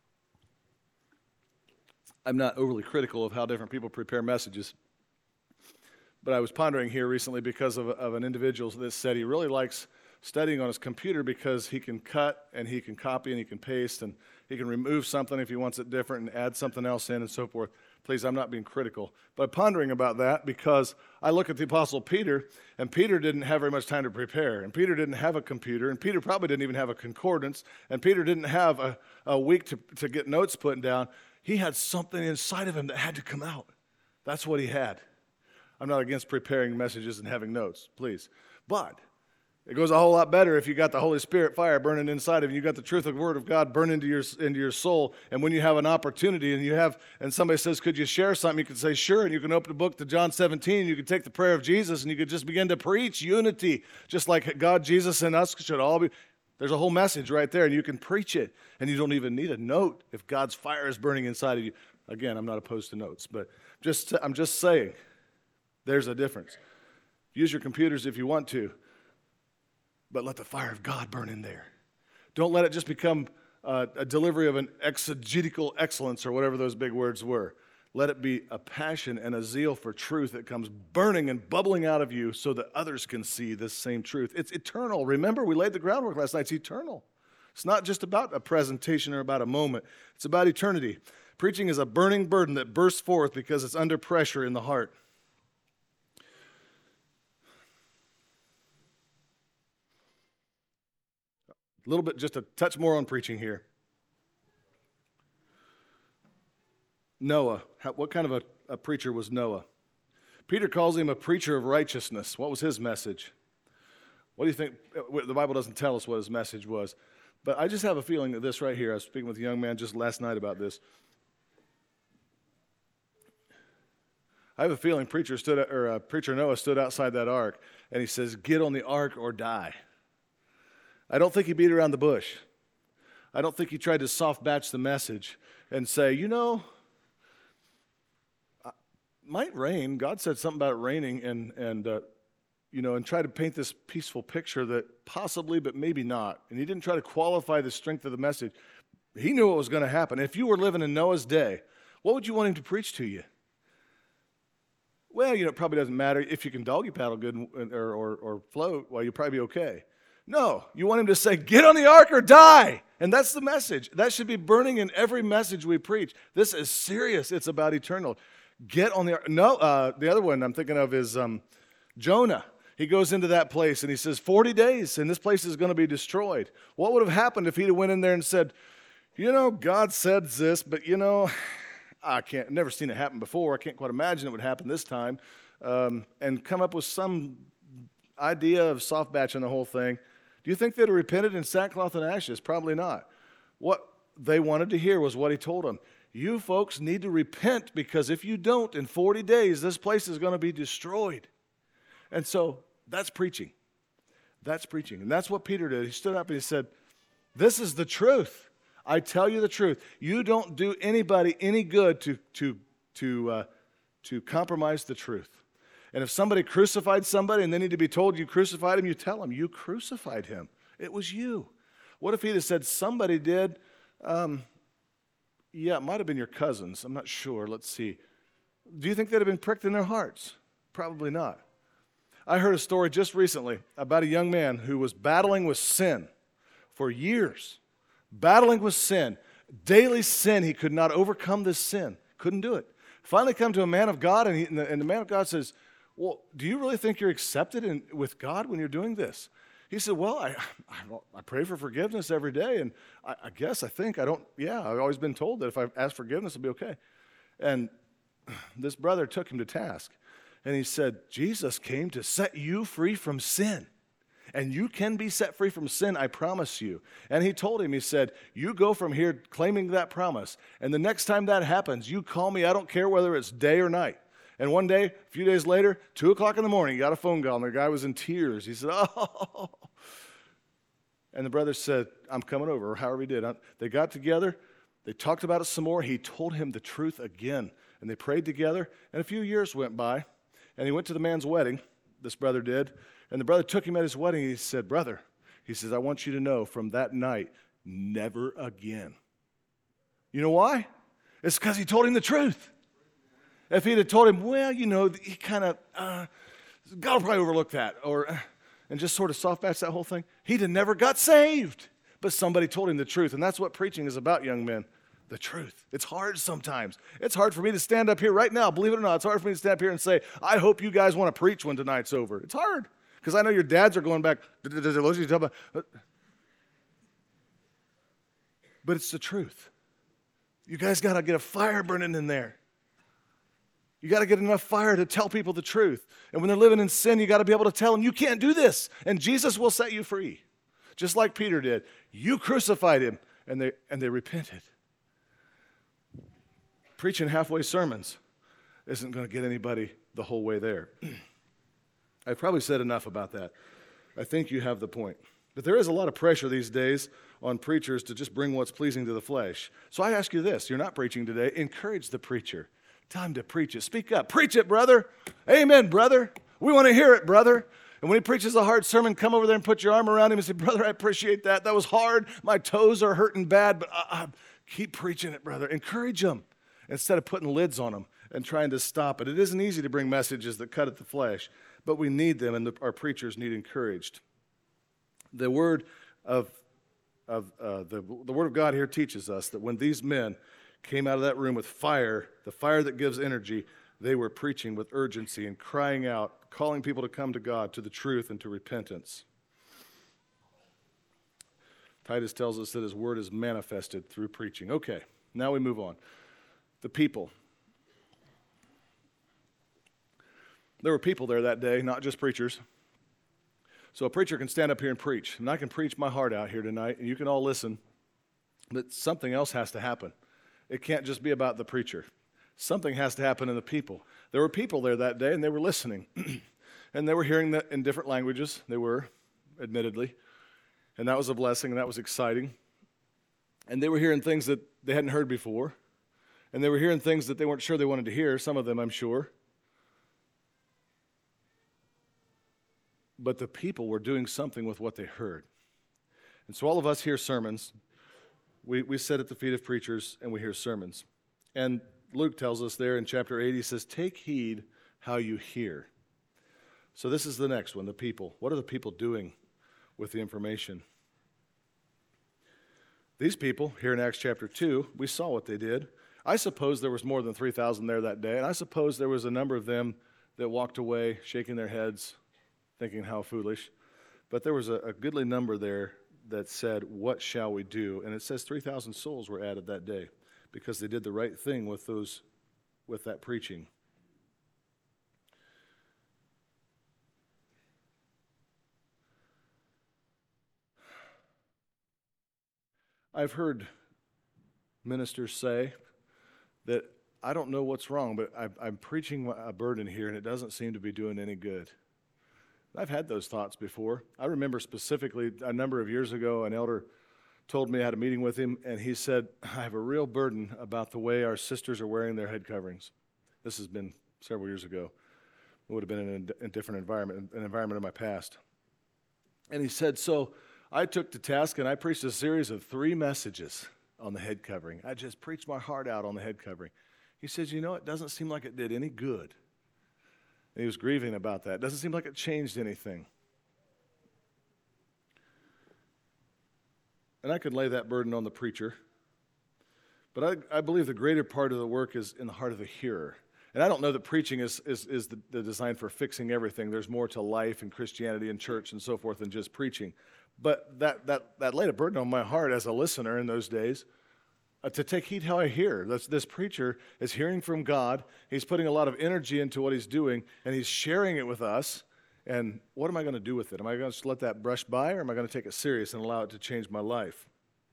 I'm not overly critical of how different people prepare messages. But I was pondering here recently because of, of an individual that said he really likes studying on his computer because he can cut and he can copy and he can paste and he can remove something if he wants it different and add something else in and so forth. Please, I'm not being critical. But pondering about that because I look at the Apostle Peter, and Peter didn't have very much time to prepare, and Peter didn't have a computer, and Peter probably didn't even have a concordance, and Peter didn't have a, a week to, to get notes put down. He had something inside of him that had to come out. That's what he had. I'm not against preparing messages and having notes, please. But it goes a whole lot better if you got the Holy Spirit fire burning inside of you. You got the truth of the Word of God burning into your into your soul. And when you have an opportunity and you have and somebody says, "Could you share something?" You can say, "Sure." And you can open the book to John seventeen. You can take the prayer of Jesus and you could just begin to preach unity, just like God, Jesus, and us should all be. There's a whole message right there, and you can preach it. And you don't even need a note if God's fire is burning inside of you. Again, I'm not opposed to notes, but just I'm just saying, there's a difference. Use your computers if you want to. But let the fire of God burn in there. Don't let it just become uh, a delivery of an exegetical excellence or whatever those big words were. Let it be a passion and a zeal for truth that comes burning and bubbling out of you so that others can see this same truth. It's eternal. Remember, we laid the groundwork last night. It's eternal. It's not just about a presentation or about a moment. It's about eternity. Preaching is a burning burden that bursts forth because it's under pressure in the heart. A little bit, just a touch more on preaching here. Noah, how, what kind of a, a preacher was Noah? Peter calls him a preacher of righteousness. What was his message? What do you think? The Bible doesn't tell us what his message was. But I just have a feeling that this right here, I was speaking with a young man just last night about this. I have a feeling preacher stood or uh, preacher Noah stood outside that ark, and he says, "Get on the ark or die." I don't think he beat around the bush. I don't think he tried to soft batch the message and say, you know, it might rain. God said something about it raining, and and uh, you know, and try to paint this peaceful picture that possibly, but maybe not. And he didn't try to qualify the strength of the message. He knew what was going to happen. If you were living in Noah's day, what would you want him to preach to you? Well, you know, it probably doesn't matter if you can doggy paddle good or, or, or float. Well, you'll probably be okay. No, you want him to say, "Get on the ark or die." And that's the message. That should be burning in every message we preach. This is serious. It's about eternal. Get on the ark. No, uh, the other one I'm thinking of is um, Jonah. He goes into that place and he says, forty days and this place is going to be destroyed. What would have happened if he'd have went in there and said, you know, God said this, but you know, I can't, never seen it happen before. I can't quite imagine it would happen this time. Um, and come up with some idea of soft batching the whole thing. Do you think they'd have repented in sackcloth and ashes? Probably not. What they wanted to hear was what he told them. You folks need to repent, because if you don't, in forty days, this place is going to be destroyed. And so that's preaching. That's preaching. And that's what Peter did. He stood up and he said, this is the truth. I tell you the truth. You don't do anybody any good to, to, to, uh, to compromise the truth. And if somebody crucified somebody and they need to be told you crucified him, you tell them you crucified him. It was you. What if he'd have said somebody did? Um, yeah, it might have been your cousins. I'm not sure. Let's see. Do you think they'd have been pricked in their hearts? Probably not. I heard a story just recently about a young man who was battling with sin for years. Battling with sin. Daily sin. He could not overcome this sin. Couldn't do it. Finally come to a man of God, and, he, and, the, and the man of God says, well, do you really think you're accepted in, with God when you're doing this? He said, well, I, I, I pray for forgiveness every day, and I, I guess, I think, I don't, yeah, I've always been told that if I ask forgiveness, it'll be okay. And this brother took him to task, and he said, Jesus came to set you free from sin, and you can be set free from sin, I promise you. And he told him, he said, you go from here claiming that promise, and the next time that happens, you call me, I don't care whether it's day or night. And one day, a few days later, two o'clock in the morning, he got a phone call, and the guy was in tears. He said, oh. And the brother said, I'm coming over, or however he did. They got together. They talked about it some more. He told him the truth again, and they prayed together. And a few years went by, and he went to the man's wedding, this brother did, and the brother took him at his wedding, and he said, brother, he says, I want you to know from that night, never again. You know why? It's because he told him the truth. If he'd have told him, well, you know, he kind of, uh, God will probably overlook that, or, uh, and just sort of soft batch that whole thing, he'd have never got saved. But somebody told him the truth, and that's what preaching is about, young men, the truth. It's hard sometimes. It's hard for me to stand up here right now, believe it or not. It's hard for me to stand up here and say, I hope you guys want to preach when tonight's over. It's hard, because I know your dads are going back, but it's the truth. You guys got to get a fire burning in there. You got to get enough fire to tell people the truth. And when they're living in sin, you got to be able to tell them, you can't do this. And Jesus will set you free. Just like Peter did. You crucified him, and they, and they repented. Preaching halfway sermons isn't going to get anybody the whole way there. I've probably said enough about that. I think you have the point. But there is a lot of pressure these days on preachers to just bring what's pleasing to the flesh. So I ask you this. You're not preaching today. Encourage the preacher. Tell him to preach it. Speak up. Preach it, brother. Amen, brother. We want to hear it, brother. And when he preaches a hard sermon, come over there and put your arm around him and say, brother, I appreciate that. That was hard. My toes are hurting bad, but uh, uh, keep preaching it, brother. Encourage him instead of putting lids on them and trying to stop it. It isn't easy to bring messages that cut at the flesh, but we need them, and the, our preachers need encouraged. The word of, of uh, the, the word of God here teaches us that when these men came out of that room with fire, the fire that gives energy, they were preaching with urgency and crying out, calling people to come to God, to the truth, and to repentance. Titus tells us that his word is manifested through preaching. Okay, now we move on. The people. There were people there that day, not just preachers. So a preacher can stand up here and preach, and I can preach my heart out here tonight, and you can all listen, but something else has to happen. It can't just be about the preacher. Something has to happen in the people. There were people there that day, and they were listening. And they were hearing that in different languages. They were, admittedly. And that was a blessing, and that was exciting. And they were hearing things that they hadn't heard before. And they were hearing things that they weren't sure they wanted to hear, some of them, I'm sure. But the people were doing something with what they heard. And so all of us hear sermons. We, we sit at the feet of preachers, and we hear sermons. And Luke tells us there in chapter eight, he says, take heed how you hear. So this is the next one, the people. What are the people doing with the information? These people, here in Acts chapter two, we saw what they did. I suppose there was more than three thousand there that day, and I suppose there was a number of them that walked away, shaking their heads, thinking how foolish. But there was a, a goodly number there that said, what shall we do? And it says three thousand souls were added that day because they did the right thing with those, with that preaching. I've heard ministers say that I don't know what's wrong, but I'm, I'm preaching a burden here and it doesn't seem to be doing any good. I've had those thoughts before. I remember specifically a number of years ago, an elder told me I had a meeting with him, and he said, I have a real burden about the way our sisters are wearing their head coverings. This has been several years ago. It would have been in a, in a different environment, an environment of my past. And he said, so I took to task and I preached a series of three messages on the head covering. I just preached my heart out on the head covering. He says, you know, it doesn't seem like it did any good. And he was grieving about that. It doesn't seem like it changed anything. And I could lay that burden on the preacher. But I, I believe the greater part of the work is in the heart of the hearer. And I don't know that preaching is, is, is the, the design for fixing everything. There's more to life and Christianity and church and so forth than just preaching. But that, that, that laid a burden on my heart as a listener in those days uh, to take heed how I hear. This, this preacher is hearing from God. He's putting a lot of energy into what he's doing, and he's sharing it with us. And what am I going to do with it? Am I going to just let that brush by, or am I going to take it serious and allow it to change my life?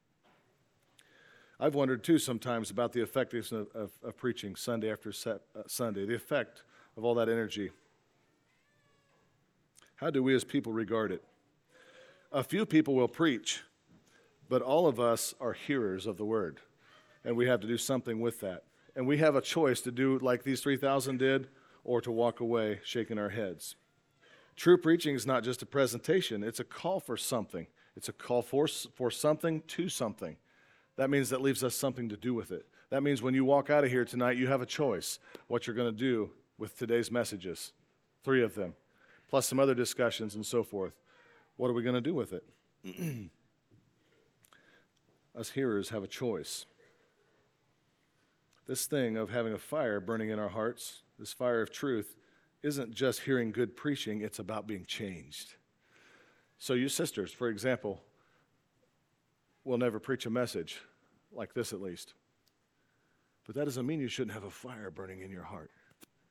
I've wondered, too, sometimes about the effectiveness of, of, of preaching Sunday after set, uh, Sunday, the effect of all that energy. How do we as people regard it? A few people will preach, but all of us are hearers of the word, and we have to do something with that. And we have a choice to do like these three thousand did, or to walk away shaking our heads. True preaching is not just a presentation. It's a call for something. It's a call for, for something to something. That means that leaves us something to do with it. That means when you walk out of here tonight, you have a choice what you're going to do with today's messages, three of them, plus some other discussions and so forth. What are we going to do with it? Us hearers have a choice. This thing of having a fire burning in our hearts, this fire of truth, isn't just hearing good preaching, it's about being changed. So you sisters, for example, will never preach a message like this at least. But that doesn't mean you shouldn't have a fire burning in your heart.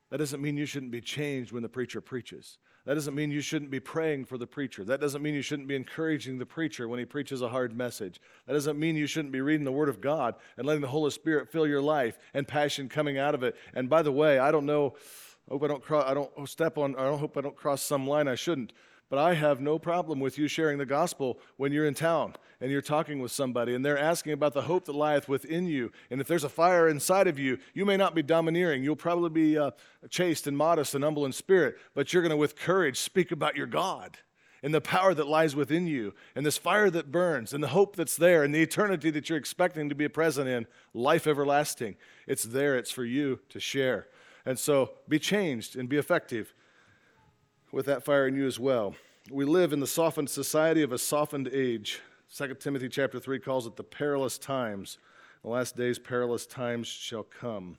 That doesn't mean you shouldn't be changed when the preacher preaches. That doesn't mean you shouldn't be praying for the preacher. That doesn't mean you shouldn't be encouraging the preacher when he preaches a hard message. That doesn't mean you shouldn't be reading the Word of God and letting the Holy Spirit fill your life and passion coming out of it. And by the way, I don't know, I hope I don't cross, I don't step on, I don't hope I don't cross some line I shouldn't. But I have no problem with you sharing the gospel when you're in town and you're talking with somebody and they're asking about the hope that lieth within you. And if there's a fire inside of you, you may not be domineering. You'll probably be uh, chaste and modest and humble in spirit, but you're going to, with courage, speak about your God and the power that lies within you and this fire that burns and the hope that's there and the eternity that you're expecting to be present in, life everlasting. It's there. It's for you to share. And so be changed and be effective with that fire in you as well. We live in the softened society of a softened age. Second Timothy chapter three calls it the perilous times. In the last days, perilous times shall come.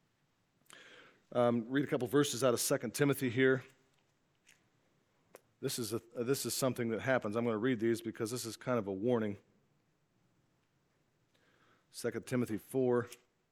Um, read a couple verses out of Second Timothy here. This is, a, uh, this is something that happens. I'm going to read these because this is kind of a warning. Second Timothy four.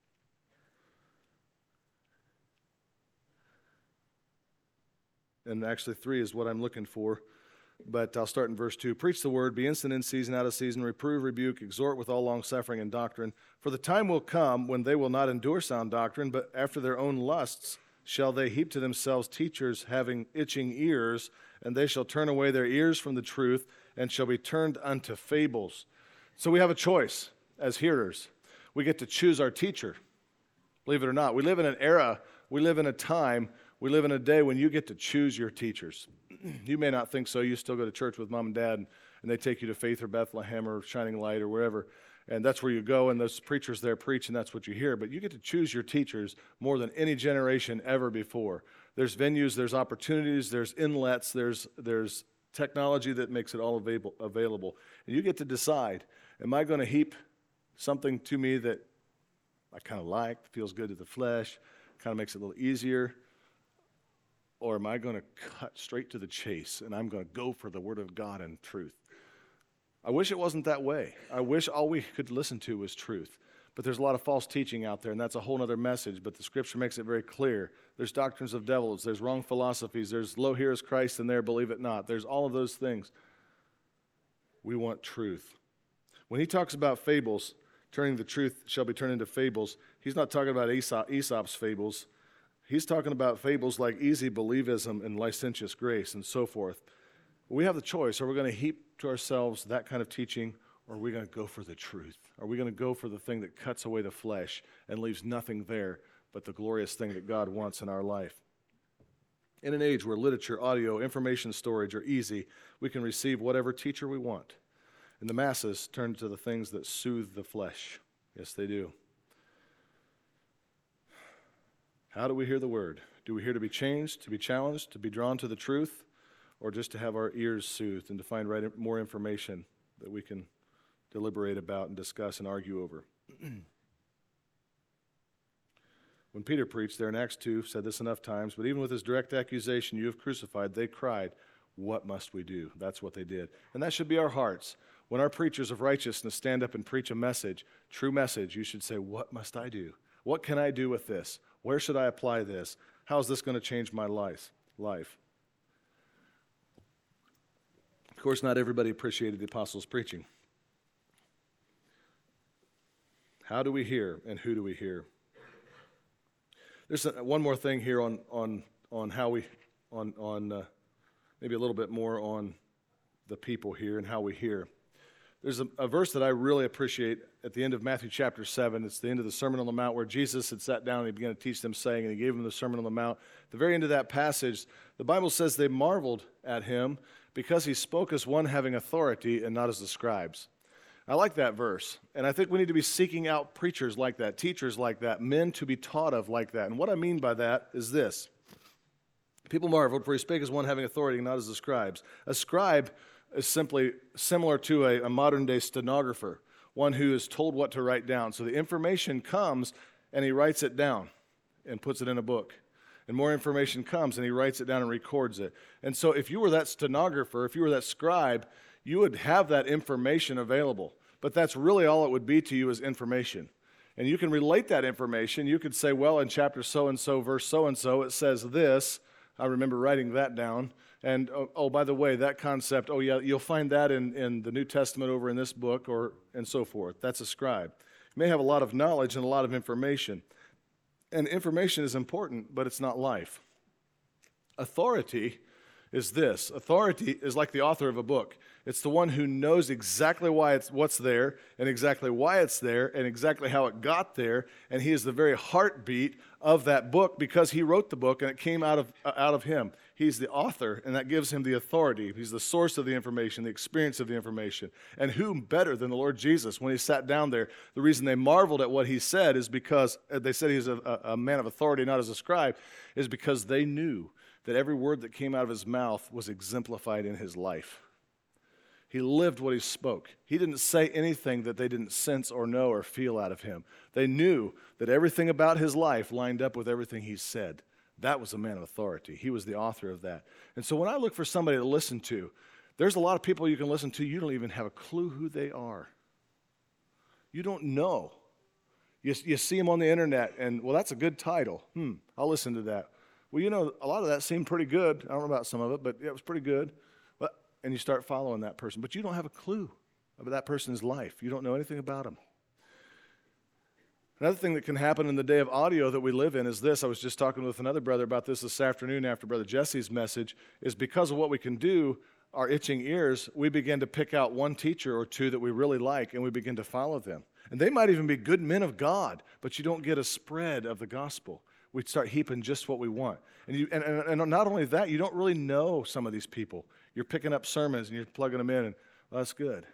And actually three is what I'm looking for. But I'll start in verse two. Preach the word, be instant in season, out of season, reprove, rebuke, exhort with all longsuffering and doctrine. For the time will come when they will not endure sound doctrine, but after their own lusts shall they heap to themselves teachers having itching ears, and they shall turn away their ears from the truth, and shall be turned unto fables. So we have a choice as hearers. We get to choose our teacher, believe it or not. We live in an era, we live in a time, we live in a day when you get to choose your teachers. You may not think so. You still go to church with mom and dad, and, and they take you to Faith or Bethlehem or Shining Light or wherever, and that's where you go, and those preachers there preach, and that's what you hear. But you get to choose your teachers more than any generation ever before. There's venues, there's opportunities, there's inlets, there's there's technology that makes it all available, available. And you get to decide, am I going to heap something to me that I kind of like, feels good to the flesh, kind of makes it a little easier, or am I going to cut straight to the chase and I'm going to go for the Word of God and truth? I wish it wasn't that way. I wish all we could listen to was truth. But there's a lot of false teaching out there, and that's a whole other message. But the Scripture makes it very clear. There's doctrines of devils. There's wrong philosophies. There's lo, here is Christ, and there, believe it not. There's all of those things. We want truth. When he talks about fables, turning the truth shall be turned into fables, he's not talking about Aesop, Aesop's fables. He's talking about fables like easy believism and licentious grace and so forth. We have the choice. Are we going to heap to ourselves that kind of teaching, or are we going to go for the truth? Are we going to go for the thing that cuts away the flesh and leaves nothing there but the glorious thing that God wants in our life? In an age where literature, audio, information storage are easy, we can receive whatever teacher we want. And the masses turn to the things that soothe the flesh. Yes, they do. How do we hear the word? Do we hear to be changed, to be challenged, to be drawn to the truth, or just to have our ears soothed and to find right, more information that we can deliberate about and discuss and argue over? When Peter preached there in Acts two, said this enough times, but even with his direct accusation, you have crucified, they cried, what must we do? That's what they did. And that should be our hearts. When our preachers of righteousness stand up and preach a message, true message, you should say, what must I do? What can I do with this? Where should I apply this? How is this going to change my life? Life. Of course, not everybody appreciated the apostles' preaching. How do we hear, and who do we hear? There's a, one more thing here on on on how we on on uh, maybe a little bit more on the people here and how we hear. There's a, a verse that I really appreciate at the end of Matthew chapter seven. It's the end of the Sermon on the Mount where Jesus had sat down and he began to teach them, saying, and he gave them the Sermon on the Mount. At the very end of that passage, the Bible says they marveled at him because he spoke as one having authority and not as the scribes. I like that verse, and I think we need to be seeking out preachers like that, teachers like that, men to be taught of like that. And what I mean by that is this. People marveled, for he spake as one having authority, not as the scribes. A scribe is simply similar to a, a modern-day stenographer, one who is told what to write down. So the information comes, and he writes it down and puts it in a book. And more information comes, and he writes it down and records it. And so if you were that stenographer, if you were that scribe, you would have that information available. But that's really all it would be to you is information. And you can relate that information. You could say, well, in chapter so-and-so, verse so-and-so, it says this. I remember writing that down. And, oh, oh, by the way, that concept, oh, yeah, you'll find that in, in the New Testament over in this book, or and so forth. That's a scribe. You may have a lot of knowledge and a lot of information. And information is important, but it's not life. Authority is this. Authority is like the author of a book. It's the one who knows exactly why it's what's there, and exactly why it's there, and exactly how it got there, and he is the very heartbeat of that book because he wrote the book and it came out of uh, out of him. He's the author, and that gives him the authority. He's the source of the information, the experience of the information. And who better than the Lord Jesus? When he sat down there, the reason they marveled at what he said is because uh, they said he was a, a man of authority, not as a scribe, is because they knew that every word that came out of his mouth was exemplified in his life. He lived what he spoke. He didn't say anything that they didn't sense or know or feel out of him. They knew that everything about his life lined up with everything he said. That was a man of authority. He was the author of that. And so when I look for somebody to listen to, there's a lot of people you can listen to, you don't even have a clue who they are. You don't know. You, you see them on the internet, and, well, that's a good title. Hmm, I'll listen to that. Well, you know, a lot of that seemed pretty good. I don't know about some of it, but it was pretty good. But, and you start following that person. But you don't have a clue about that person's life. You don't know anything about them. Another thing that can happen in the day of audio that we live in is this. I was just talking with another brother about this this afternoon after Brother Jesse's message, is because of what we can do, our itching ears, we begin to pick out one teacher or two that we really like, and we begin to follow them. And they might even be good men of God, but you don't get a spread of the gospel. We start heaping just what we want. And, you, and, and, and not only that, you don't really know some of these people. You're picking up sermons and you're plugging them in, and well, that's good.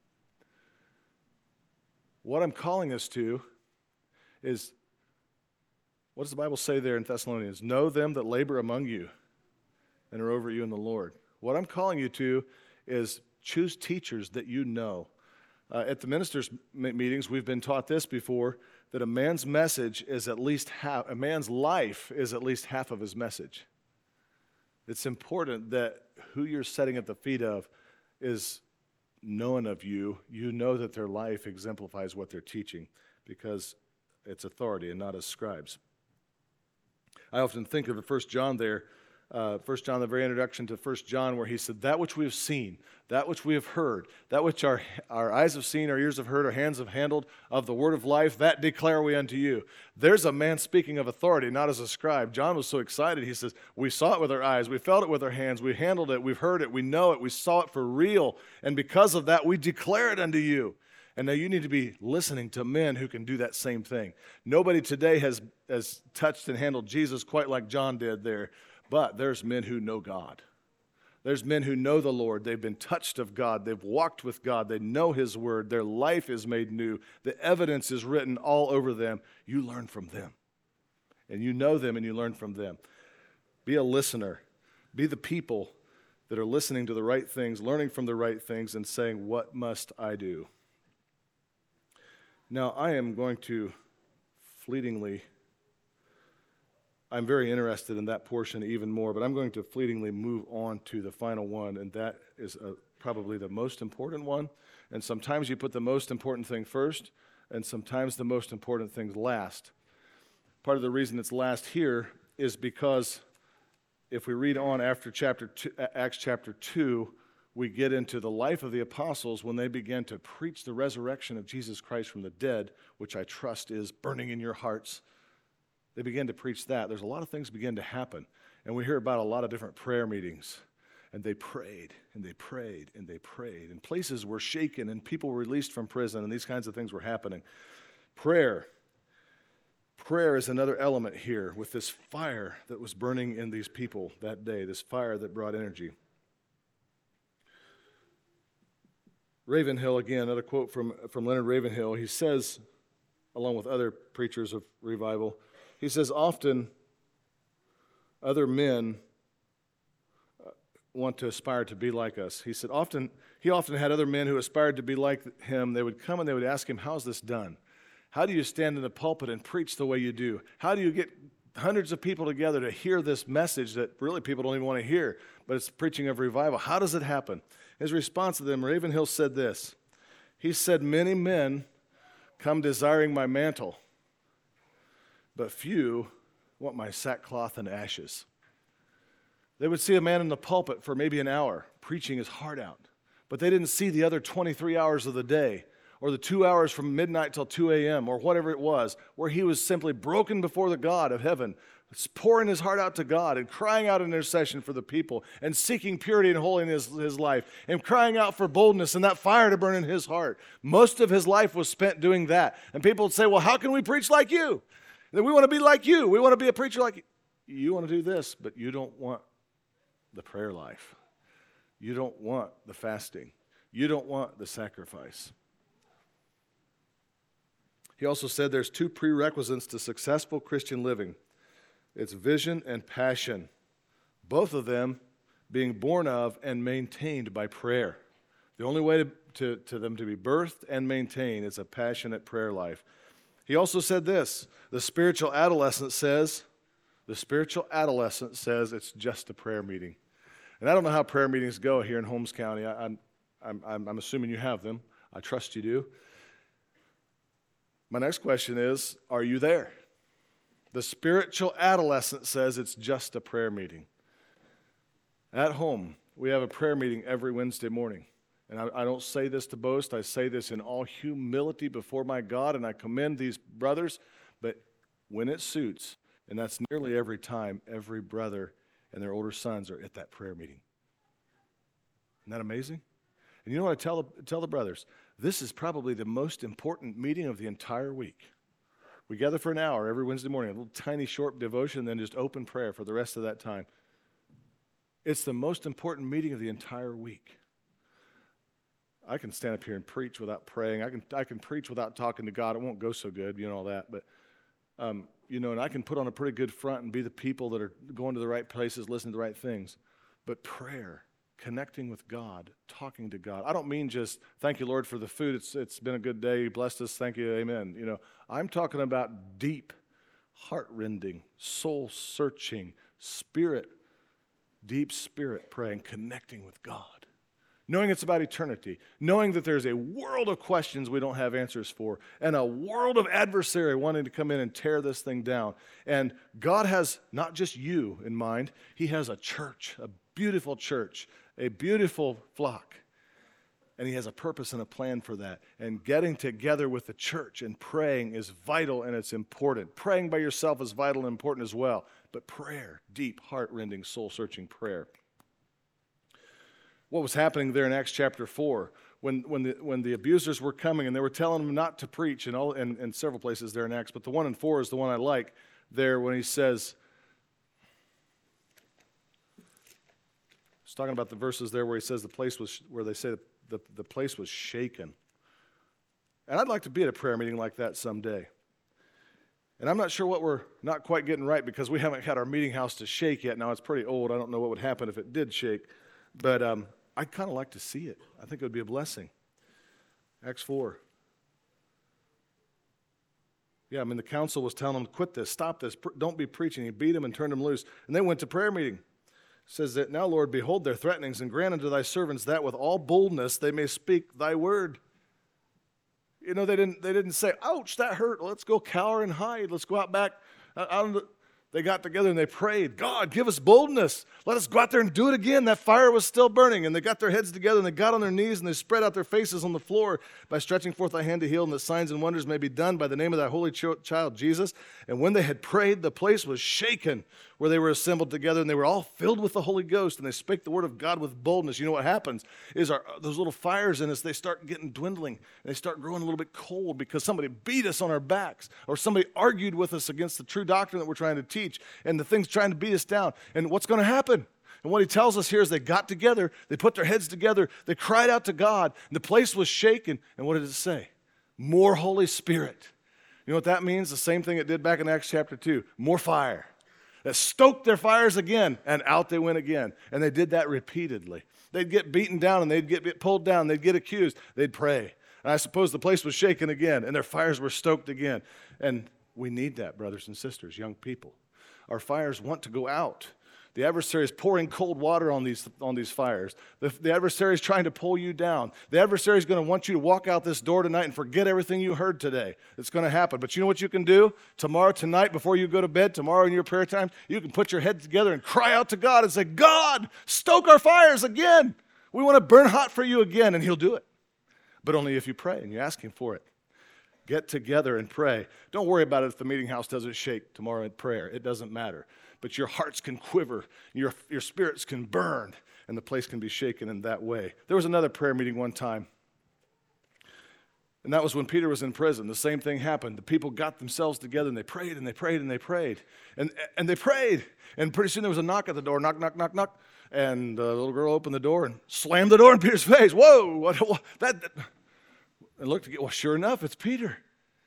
What I'm calling us to is, what does the Bible say there in Thessalonians? Know them that labor among you and are over you in the Lord. What I'm calling you to is choose teachers that you know. Uh, at the ministers' meetings, we've been taught this before, that a man's message is at least half, a man's life is at least half of his message. It's important that who you're sitting at the feet of is known of you. You know that their life exemplifies what they're teaching because it's authority and not as scribes. I often think of the First John there, uh, First John, the very introduction to First John, where he said, that which we have seen, that which we have heard, that which our, our eyes have seen, our ears have heard, our hands have handled of the word of life, that declare we unto you. There's a man speaking of authority, not as a scribe. John was so excited. He says, we saw it with our eyes, we felt it with our hands, we handled it, we've heard it, we know it, we saw it for real, and because of that, we declare it unto you. And now you need to be listening to men who can do that same thing. Nobody today has, has touched and handled Jesus quite like John did there, but there's men who know God. There's men who know the Lord. They've been touched of God. They've walked with God. They know His word. Their life is made new. The evidence is written all over them. You learn from them. And you know them and you learn from them. Be a listener. Be the people that are listening to the right things, learning from the right things, and saying, what must I do? Now, I am going to fleetingly, I'm very interested in that portion even more, but I'm going to fleetingly move on to the final one, and that is a, probably the most important one. And sometimes you put the most important thing first, and sometimes the most important things last. Part of the reason it's last here is because if we read on after chapter two, Acts chapter two, we get into the life of the apostles when they began to preach the resurrection of Jesus Christ from the dead, which I trust is burning in your hearts. They began to preach that. There's a lot of things begin to happen. And we hear about a lot of different prayer meetings. And they prayed, and they prayed, and they prayed. And places were shaken, and people were released from prison, and these kinds of things were happening. Prayer. Prayer is another element here with this fire that was burning in these people that day, this fire that brought energy. Ravenhill, again, another quote from, from Leonard Ravenhill. He says, along with other preachers of revival, he says, often other men want to aspire to be like us. He said, often he often had other men who aspired to be like him. They would come and they would ask him, how's this done? How do you stand in the pulpit and preach the way you do? How do you get hundreds of people together to hear this message that really people don't even want to hear, but it's preaching of revival? How does it happen? His response to them, Ravenhill said this. He said, many men come desiring my mantle, but few want my sackcloth and ashes. They would see a man in the pulpit for maybe an hour preaching his heart out, but they didn't see the other twenty-three hours of the day, or the two hours from midnight till two a.m., or whatever it was, where he was simply broken before the God of heaven, pouring his heart out to God and crying out in intercession for the people and seeking purity and holiness in his life and crying out for boldness and that fire to burn in his heart. Most of his life was spent doing that. And people would say, well, how can we preach like you? And we want to be like you. We want to be a preacher like you. You want to do this, but you don't want the prayer life. You don't want the fasting. You don't want the sacrifice. He also said there's two prerequisites to successful Christian living. It's vision and passion, both of them being born of and maintained by prayer. The only way to, to, to them to be birthed and maintained is a passionate prayer life. He also said this, the spiritual adolescent says, the spiritual adolescent says it's just a prayer meeting. And I don't know how prayer meetings go here in Holmes County. I, I'm, I'm, I'm assuming you have them. I trust you do. My next question is, are you there? The spiritual adolescent says it's just a prayer meeting. At home, we have a prayer meeting every Wednesday morning. And I, I don't say this to boast. I say this in all humility before my God, and I commend these brothers. But when it suits, and that's nearly every time, every brother and their older sons are at that prayer meeting. Isn't that amazing? And you know what I tell, tell the brothers? This is probably the most important meeting of the entire week. We gather for an hour every Wednesday morning, a little tiny short devotion, and then just open prayer for the rest of that time. It's the most important meeting of the entire week. I can stand up here and preach without praying. I can I can preach without talking to God. It won't go so good, you know all that. But, um, you know, and I can put on a pretty good front and be the people that are going to the right places, listening to the right things. But prayer, connecting with God, talking to God. I don't mean just, thank you, Lord, for the food. It's It's been a good day. You blessed us. Thank you. Amen. You know, I'm talking about deep, heart-rending, soul-searching, spirit, deep spirit praying, connecting with God. Knowing it's about eternity. Knowing that there's a world of questions we don't have answers for. And a world of adversary wanting to come in and tear this thing down. And God has not just you in mind. He has a church, a beautiful church, a beautiful flock. And he has a purpose and a plan for that. And getting together with the church and praying is vital and it's important. Praying by yourself is vital and important as well. But prayer, deep, heart-rending, soul-searching prayer. What was happening there in Acts chapter four, when when the when the abusers were coming and they were telling them not to preach, and all and, and several places there in Acts, but the one in four is the one I like there when he says, he's talking about the verses there where he says the place was, where they say the, the place was shaken. And I'd like to be at a prayer meeting like that someday. And I'm not sure what we're not quite getting right because we haven't had our meeting house to shake yet. Now it's pretty old. I don't know what would happen if it did shake. But um, I'd kind of like to see it. I think it would be a blessing. Acts four. Yeah, I mean, the council was telling them, quit this, stop this, don't be preaching. He beat them and turned them loose. And they went to prayer meeting. It says that, now, Lord, behold their threatenings, and grant unto thy servants that with all boldness they may speak thy word. You know, they didn't they didn't say, ouch, that hurt. Let's go cower and hide. Let's go out back. Out on the, They got together and they prayed, God, give us boldness. Let us go out there and do it again. That fire was still burning. And they got their heads together and they got on their knees and they spread out their faces on the floor by stretching forth thy hand to heal, and that signs and wonders may be done by the name of thy holy ch- child Jesus. And when they had prayed, the place was shaken where they were assembled together, and they were all filled with the Holy Ghost, and they spake the word of God with boldness. You know what happens is our, those little fires in us, they start getting dwindling, and they start growing a little bit cold because somebody beat us on our backs, or somebody argued with us against the true doctrine that we're trying to teach, and the thing's trying to beat us down. And what's going to happen? And what he tells us here is they got together, they put their heads together, they cried out to God, and the place was shaken. And what did it say? More Holy Spirit. You know what that means? The same thing it did back in Acts chapter two. More fire. That stoked their fires again, and out they went again. And they did that repeatedly. They'd get beaten down, and they'd get pulled down, they'd get accused, they'd pray. And I suppose the place was shaken again, and their fires were stoked again. And we need that, brothers and sisters, young people. Our fires want to go out. The adversary is pouring cold water on these, on these fires. The, the adversary is trying to pull you down. The adversary is going to want you to walk out this door tonight and forget everything you heard today. It's going to happen. But you know what you can do? Tomorrow, tonight, before you go to bed, tomorrow in your prayer time, you can put your head together and cry out to God and say, God, stoke our fires again. We want to burn hot for you again, and he'll do it. But only if you pray and you ask him for it. Get together and pray. Don't worry about it if the meeting house doesn't shake tomorrow in prayer. It doesn't matter. But your hearts can quiver, your, your spirits can burn, and the place can be shaken in that way. There was another prayer meeting one time, and that was when Peter was in prison. The same thing happened. The people got themselves together, and they prayed, and they prayed, and they prayed. And, and they prayed, and pretty soon there was a knock at the door, knock, knock, knock, knock, and the little girl opened the door and slammed the door in Peter's face. Whoa, what, what that, that and looked again, well, sure enough, it's Peter.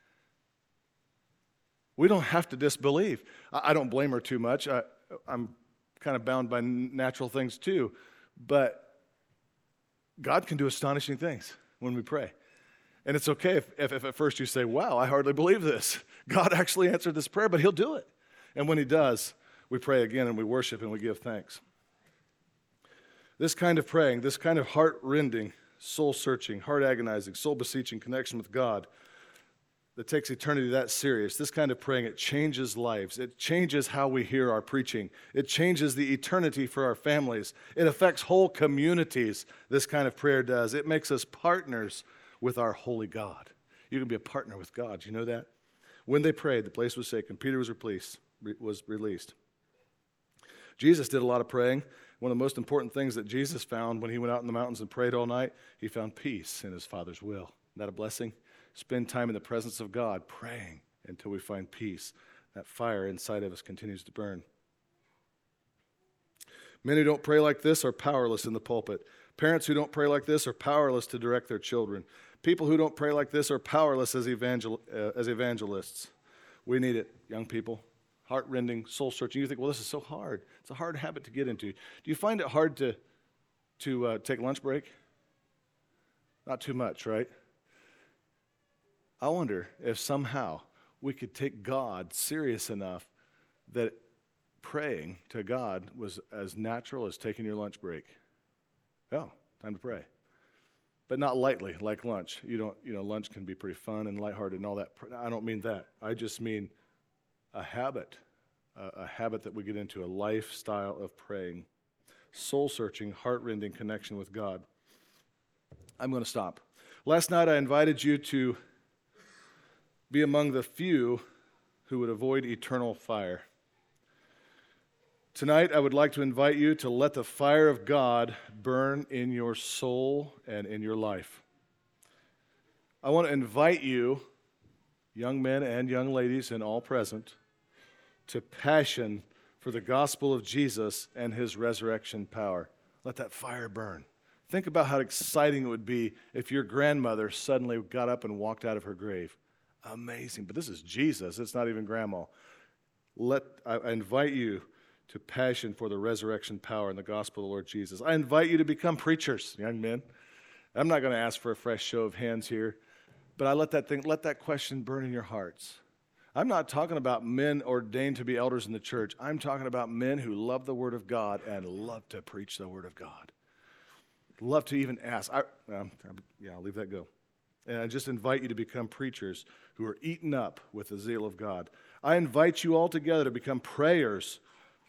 We don't have to disbelieve. I don't blame her too much. I, I'm kind of bound by natural things too. But God can do astonishing things when we pray. And it's okay if, if, if at first you say, wow, I hardly believe this. God actually answered this prayer, but he'll do it. And when he does, we pray again and we worship and we give thanks. This kind of praying, this kind of heart-rending, soul-searching, heart-agonizing, soul-beseeching connection with God that takes eternity that serious, this kind of praying, it changes lives. It changes how we hear our preaching. It changes the eternity for our families. It affects whole communities, this kind of prayer does. It makes us partners with our holy God. You can be a partner with God. Do you know that? When they prayed, the place was shaken. Peter was released. was released. Jesus did a lot of praying. One of the most important things that Jesus found when he went out in the mountains and prayed all night, he found peace in his Father's will. Isn't that a blessing? Spend time in the presence of God, praying until we find peace. That fire inside of us continues to burn. Men who don't pray like this are powerless in the pulpit. Parents who don't pray like this are powerless to direct their children. People who don't pray like this are powerless as, evangel- uh, as evangelists. We need it, young people. Heart-rending, soul-searching. You think, well, this is so hard. It's a hard habit to get into. Do you find it hard to, to uh, take lunch break? Not too much, right? I wonder if somehow we could take God serious enough that praying to God was as natural as taking your lunch break. Oh, time to pray. But not lightly, like lunch. You don't, you know, lunch can be pretty fun and lighthearted and all that. I don't mean that. I just mean a habit, a, a habit that we get into, a lifestyle of praying, soul-searching, heart-rending connection with God. I'm going to stop. Last night I invited you to be among the few who would avoid eternal fire. Tonight, I would like to invite you to let the fire of God burn in your soul and in your life. I want to invite you, young men and young ladies and all present, to passion for the gospel of Jesus and his resurrection power. Let that fire burn. Think about how exciting it would be if your grandmother suddenly got up and walked out of her grave. Amazing. But this is Jesus. It's not even grandma. Let I, I invite you to passion for the resurrection power and the gospel of the Lord Jesus. I invite you to become preachers, young men. I'm not going to ask for a fresh show of hands here, but I let that thing, let that question burn in your hearts. I'm not talking about men ordained to be elders in the church. I'm talking about men who love the Word of God and love to preach the Word of God. Love to even ask. I, um, yeah, I'll leave that go. And I just invite you to become preachers who are eaten up with the zeal of God. I invite you all together to become prayers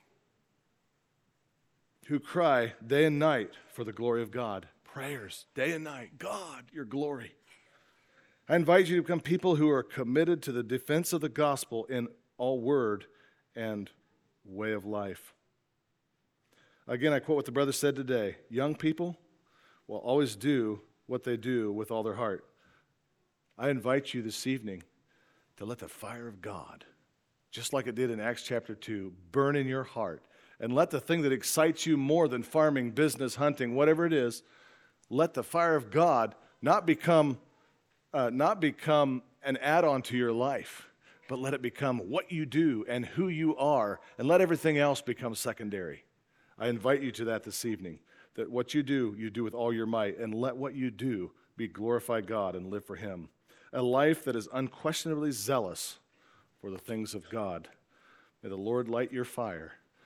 who cry day and night for the glory of God. Prayers day and night. God, your glory. I invite you to become people who are committed to the defense of the gospel in all word and way of life. Again, I quote what the brother said today. Young people will always do what they do with all their heart. I invite you this evening to let the fire of God, just like it did in Acts chapter two, burn in your heart. And let the thing that excites you more than farming, business, hunting, whatever it is, let the fire of God not become, uh, not become an add-on to your life, but let it become what you do and who you are, and let everything else become secondary. I invite you to that this evening, that what you do, you do with all your might, and let what you do be glorify God and live for him. A life that is unquestionably zealous for the things of God. May the Lord light your fire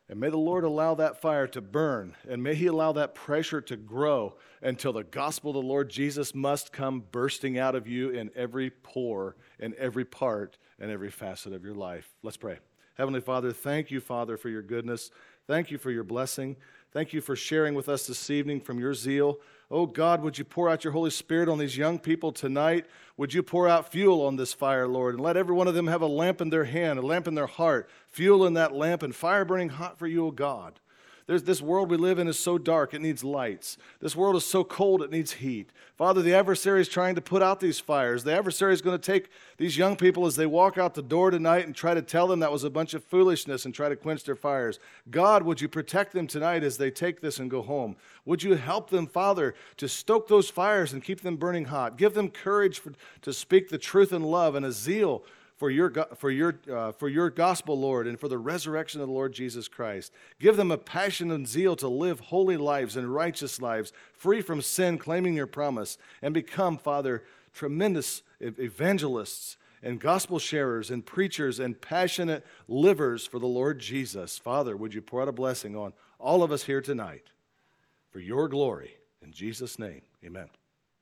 And may the Lord allow that fire to burn, and may he allow that pressure to grow until the gospel of the Lord Jesus must come bursting out of you in every pore, in every part, and every facet of your life. Let's pray. Heavenly Father, thank you, Father, for your goodness. Thank you for your blessing. Thank you for sharing with us this evening from your zeal. Oh God, would you pour out your Holy Spirit on these young people tonight? Would you pour out fuel on this fire, Lord, and let every one of them have a lamp in their hand, a lamp in their heart, fuel in that lamp, and fire burning hot for you, oh God. There's, this world we live in is so dark, it needs lights. This world is so cold, it needs heat. Father, the adversary is trying to put out these fires. The adversary is going to take these young people as they walk out the door tonight and try to tell them that was a bunch of foolishness and try to quench their fires. God, would you protect them tonight as they take this and go home? Would you help them, Father, to stoke those fires and keep them burning hot? Give them courage for, to speak the truth in love and a zeal for your, for, your, uh, for your gospel, Lord, and for the resurrection of the Lord Jesus Christ. Give them a passion and zeal to live holy lives and righteous lives, free from sin, claiming your promise, and become, Father, tremendous evangelists and gospel sharers and preachers and passionate livers for the Lord Jesus. Father, would you pour out a blessing on all of us here tonight for your glory. In Jesus' name, amen.